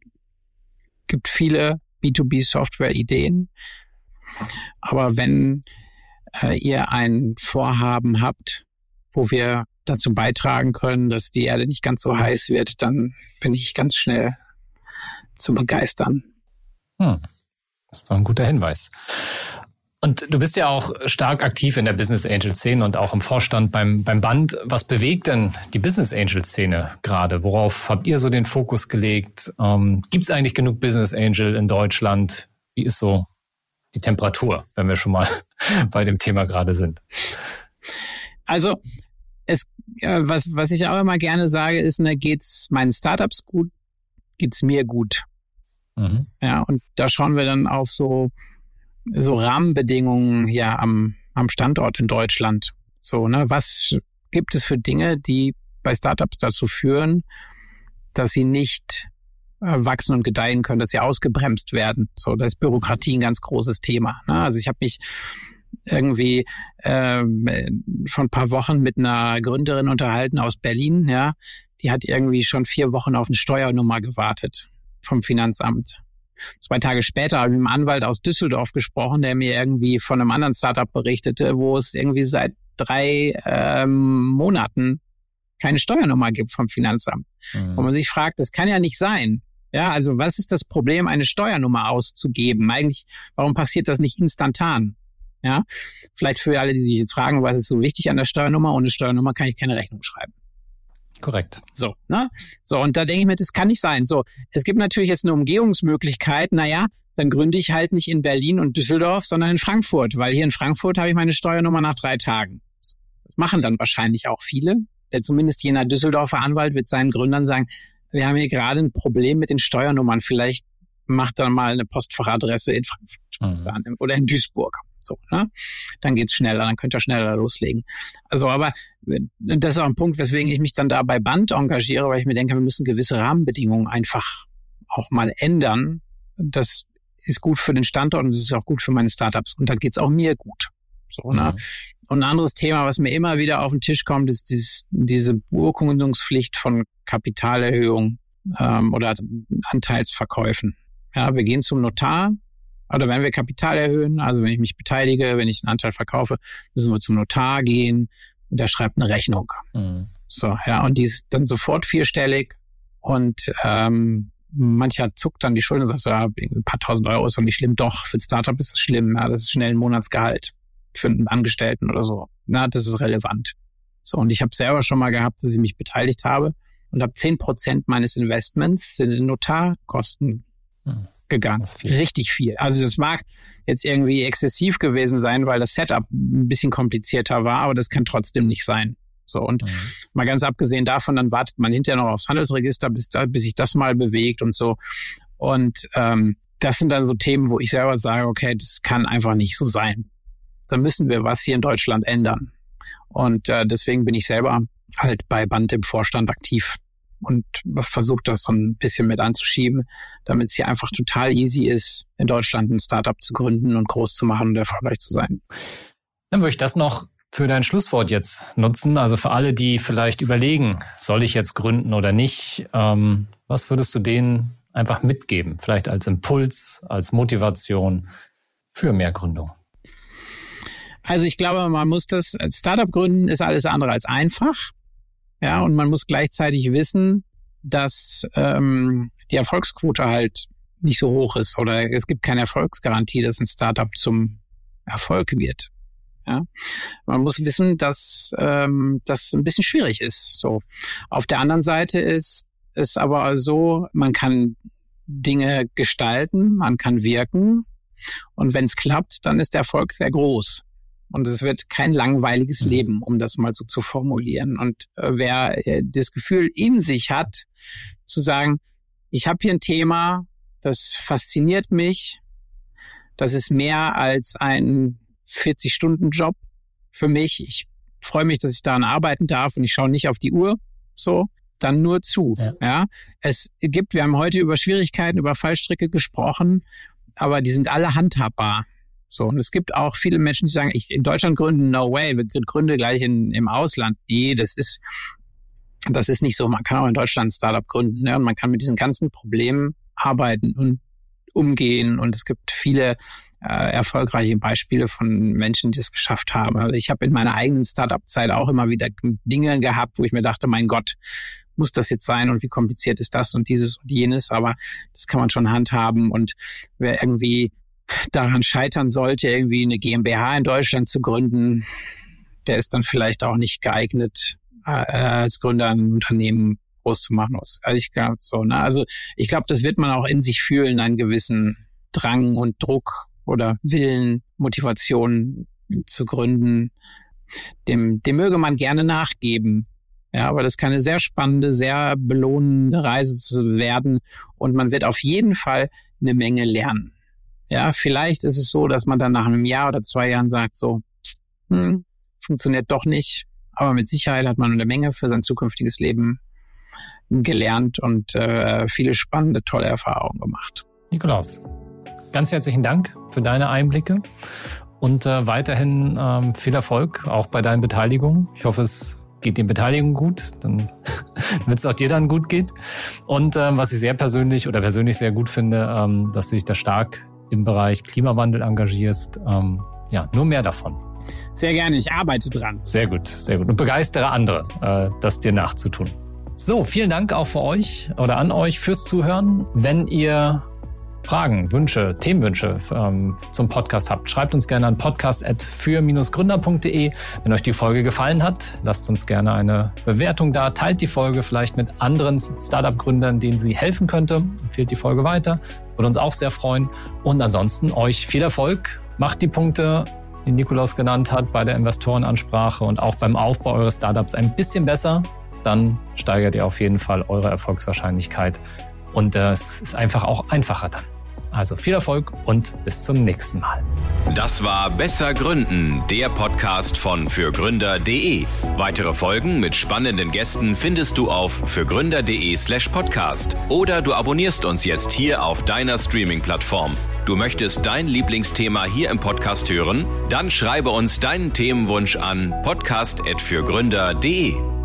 gibt viele B zwei B Software-Ideen, aber wenn äh, ihr ein Vorhaben habt, wo wir dazu beitragen können, dass die Erde nicht ganz so heiß wird, dann bin ich ganz schnell zu begeistern. Hm. Das ist doch ein guter Hinweis. Und du bist ja auch stark aktiv in der Business Angel Szene und auch im Vorstand beim, beim Band. Was bewegt denn die Business Angel Szene gerade? Worauf habt ihr so den Fokus gelegt? Ähm, gibt es eigentlich genug Business Angel in Deutschland? Wie ist so die Temperatur, wenn wir schon mal bei dem Thema gerade sind? Also, es, ja, was, was ich auch immer gerne sage, ist, ne, geht's meinen Startups gut, geht's mir gut. Mhm. Ja, und da schauen wir dann auf so, so Rahmenbedingungen hier am, am Standort in Deutschland. So, ne, was gibt es für Dinge, die bei Startups dazu führen, dass sie nicht äh, wachsen und gedeihen können, dass sie ausgebremst werden? So, da ist Bürokratie ein ganz großes Thema. Ne? Also ich habe mich irgendwie ähm, vor ein paar Wochen mit einer Gründerin unterhalten aus Berlin. Ja, die hat irgendwie schon vier Wochen auf eine Steuernummer gewartet vom Finanzamt. Zwei Tage später habe ich mit einem Anwalt aus Düsseldorf gesprochen, der mir irgendwie von einem anderen Startup berichtete, wo es irgendwie seit drei ähm, Monaten keine Steuernummer gibt vom Finanzamt. Mhm. Wo man sich fragt, das kann ja nicht sein. Ja, also was ist das Problem, eine Steuernummer auszugeben? Eigentlich, warum passiert das nicht instantan? Ja, vielleicht für alle, die sich jetzt fragen, was ist so wichtig an der Steuernummer? Ohne Steuernummer kann ich keine Rechnung schreiben. Korrekt. So, ne? So, und da denke ich mir, das kann nicht sein. So, es gibt natürlich jetzt eine Umgehungsmöglichkeit. Naja, dann gründe ich halt nicht in Berlin und Düsseldorf, sondern in Frankfurt, weil hier in Frankfurt habe ich meine Steuernummer nach drei Tagen. Das machen dann wahrscheinlich auch viele. Der zumindest jener Düsseldorfer Anwalt wird seinen Gründern sagen, wir haben hier gerade ein Problem mit den Steuernummern. Vielleicht macht dann mal eine Postfachadresse in Frankfurt mhm. oder in Duisburg. So, ne? Dann geht's schneller, dann könnt ihr schneller loslegen. Also, aber das ist auch ein Punkt, weswegen ich mich dann da bei Band engagiere, weil ich mir denke, wir müssen gewisse Rahmenbedingungen einfach auch mal ändern. Das ist gut für den Standort und das ist auch gut für meine Startups. Und dann geht's auch mir gut. So, mhm. ne? Und ein anderes Thema, was mir immer wieder auf den Tisch kommt, ist dieses, diese Beurkundungspflicht von Kapitalerhöhung ähm, oder Anteilsverkäufen. Ja, wir gehen zum Notar. Oder wenn wir Kapital erhöhen, also wenn ich mich beteilige, wenn ich einen Anteil verkaufe, müssen wir zum Notar gehen und der schreibt eine Rechnung. Mhm. So, ja, und die ist dann sofort vierstellig und ähm, mancher zuckt dann die Schulter und sagt so, ja, ein paar tausend Euro ist doch nicht schlimm. Doch, für ein Startup ist es schlimm. Ja, das ist schnell ein Monatsgehalt für einen Angestellten oder so. Na, das ist relevant. So, und ich habe selber schon mal gehabt, dass ich mich beteiligt habe und habe zehn Prozent meines Investments sind in Notarkosten mhm. gegangen. Viel. Richtig viel. Also das mag jetzt irgendwie exzessiv gewesen sein, weil das Setup ein bisschen komplizierter war, aber das kann trotzdem nicht sein. So, und mhm. mal ganz abgesehen davon, dann wartet man hinterher noch aufs Handelsregister, bis, da, bis sich das mal bewegt und so. Und ähm, das sind dann so Themen, wo ich selber sage, okay, das kann einfach nicht so sein. Da müssen wir was hier in Deutschland ändern. Und äh, deswegen bin ich selber halt bei Band im Vorstand aktiv und versucht das so ein bisschen mit anzuschieben, damit es hier einfach total easy ist, in Deutschland ein Startup zu gründen und groß zu machen und erfolgreich zu sein. Dann würde ich das noch für dein Schlusswort jetzt nutzen. Also für alle, die vielleicht überlegen, soll ich jetzt gründen oder nicht, ähm, was würdest du denen einfach mitgeben? Vielleicht als Impuls, als Motivation für mehr Gründung? Also ich glaube, man muss das, Startup gründen ist alles andere als einfach. Ja, und man muss gleichzeitig wissen, dass ähm, die Erfolgsquote halt nicht so hoch ist oder es gibt keine Erfolgsgarantie, dass ein Startup zum Erfolg wird. Ja, man muss wissen, dass ähm, das ein bisschen schwierig ist. So, auf der anderen Seite ist es aber so, man kann Dinge gestalten, man kann wirken und wenn es klappt, dann ist der Erfolg sehr groß. Und es wird kein langweiliges Leben, um das mal so zu formulieren. Und äh, wer äh, das Gefühl in sich hat, zu sagen, ich habe hier ein Thema, das fasziniert mich, das ist mehr als ein vierzig-Stunden-Job für mich. Ich freue mich, dass ich daran arbeiten darf und ich schaue nicht auf die Uhr, so, dann nur zu. Ja. Ja. Es gibt, wir haben heute über Schwierigkeiten, über Fallstricke gesprochen, aber die sind alle handhabbar. So, und es gibt auch viele Menschen, die sagen, ich in Deutschland gründen, no way, wir gründen gleich in, im Ausland. Nee, das ist, das ist nicht so. Man kann auch in Deutschland ein Startup gründen, ne? Und man kann mit diesen ganzen Problemen arbeiten und umgehen. Und es gibt viele äh, erfolgreiche Beispiele von Menschen, die es geschafft haben. Also ich habe in meiner eigenen Startup-Zeit auch immer wieder Dinge gehabt, wo ich mir dachte, mein Gott, muss das jetzt sein und wie kompliziert ist das und dieses und jenes. Aber das kann man schon handhaben. Und wer irgendwie daran scheitern sollte, irgendwie eine GmbH in Deutschland zu gründen, der ist dann vielleicht auch nicht geeignet, äh, als Gründer ein Unternehmen groß zu machen. Also ich glaube so, ne? Also ich glaube, das wird man auch in sich fühlen, einen gewissen Drang und Druck oder Willen, Motivation zu gründen. Dem, dem möge man gerne nachgeben. Ja, aber das kann eine sehr spannende, sehr belohnende Reise zu werden und man wird auf jeden Fall eine Menge lernen. Ja, vielleicht ist es so, dass man dann nach einem Jahr oder zwei Jahren sagt so, hm, funktioniert doch nicht, aber mit Sicherheit hat man eine Menge für sein zukünftiges Leben gelernt und äh, viele spannende, tolle Erfahrungen gemacht. Nikolaus, ganz herzlichen Dank für deine Einblicke und äh, weiterhin ähm, viel Erfolg auch bei deinen Beteiligungen. Ich hoffe, es geht den Beteiligungen gut, dann wird es auch dir dann gut geht. Und ähm, was ich sehr persönlich oder persönlich sehr gut finde, ähm, dass du dich da stark im Bereich Klimawandel engagierst. Ähm, ja, nur mehr davon. Sehr gerne, ich arbeite dran. Sehr gut, sehr gut. Und begeistere andere, äh, das dir nachzutun. So, vielen Dank auch für euch oder an euch fürs Zuhören. Wenn ihr Fragen, Wünsche, Themenwünsche ähm, zum Podcast habt, schreibt uns gerne an podcast at für gründer punkt de. Wenn euch die Folge gefallen hat, lasst uns gerne eine Bewertung da. Teilt die Folge vielleicht mit anderen Startup-Gründern, denen sie helfen könnte. Empfehlt die Folge weiter. Das würde uns auch sehr freuen. Und ansonsten euch viel Erfolg. Macht die Punkte, die Nikolaus genannt hat, bei der Investorenansprache und auch beim Aufbau eures Startups ein bisschen besser. Dann steigert ihr auf jeden Fall eure Erfolgswahrscheinlichkeit. Und äh, es ist einfach auch einfacher dann. Also viel Erfolg und bis zum nächsten Mal. Das war Besser Gründen, der Podcast von fürgründer punkt de. Weitere Folgen mit spannenden Gästen findest du auf fürgründer punkt de slash podcast oder du abonnierst uns jetzt hier auf deiner Streaming-Plattform. Du möchtest dein Lieblingsthema hier im Podcast hören? Dann schreibe uns deinen Themenwunsch an podcast at fürgründer punkt de.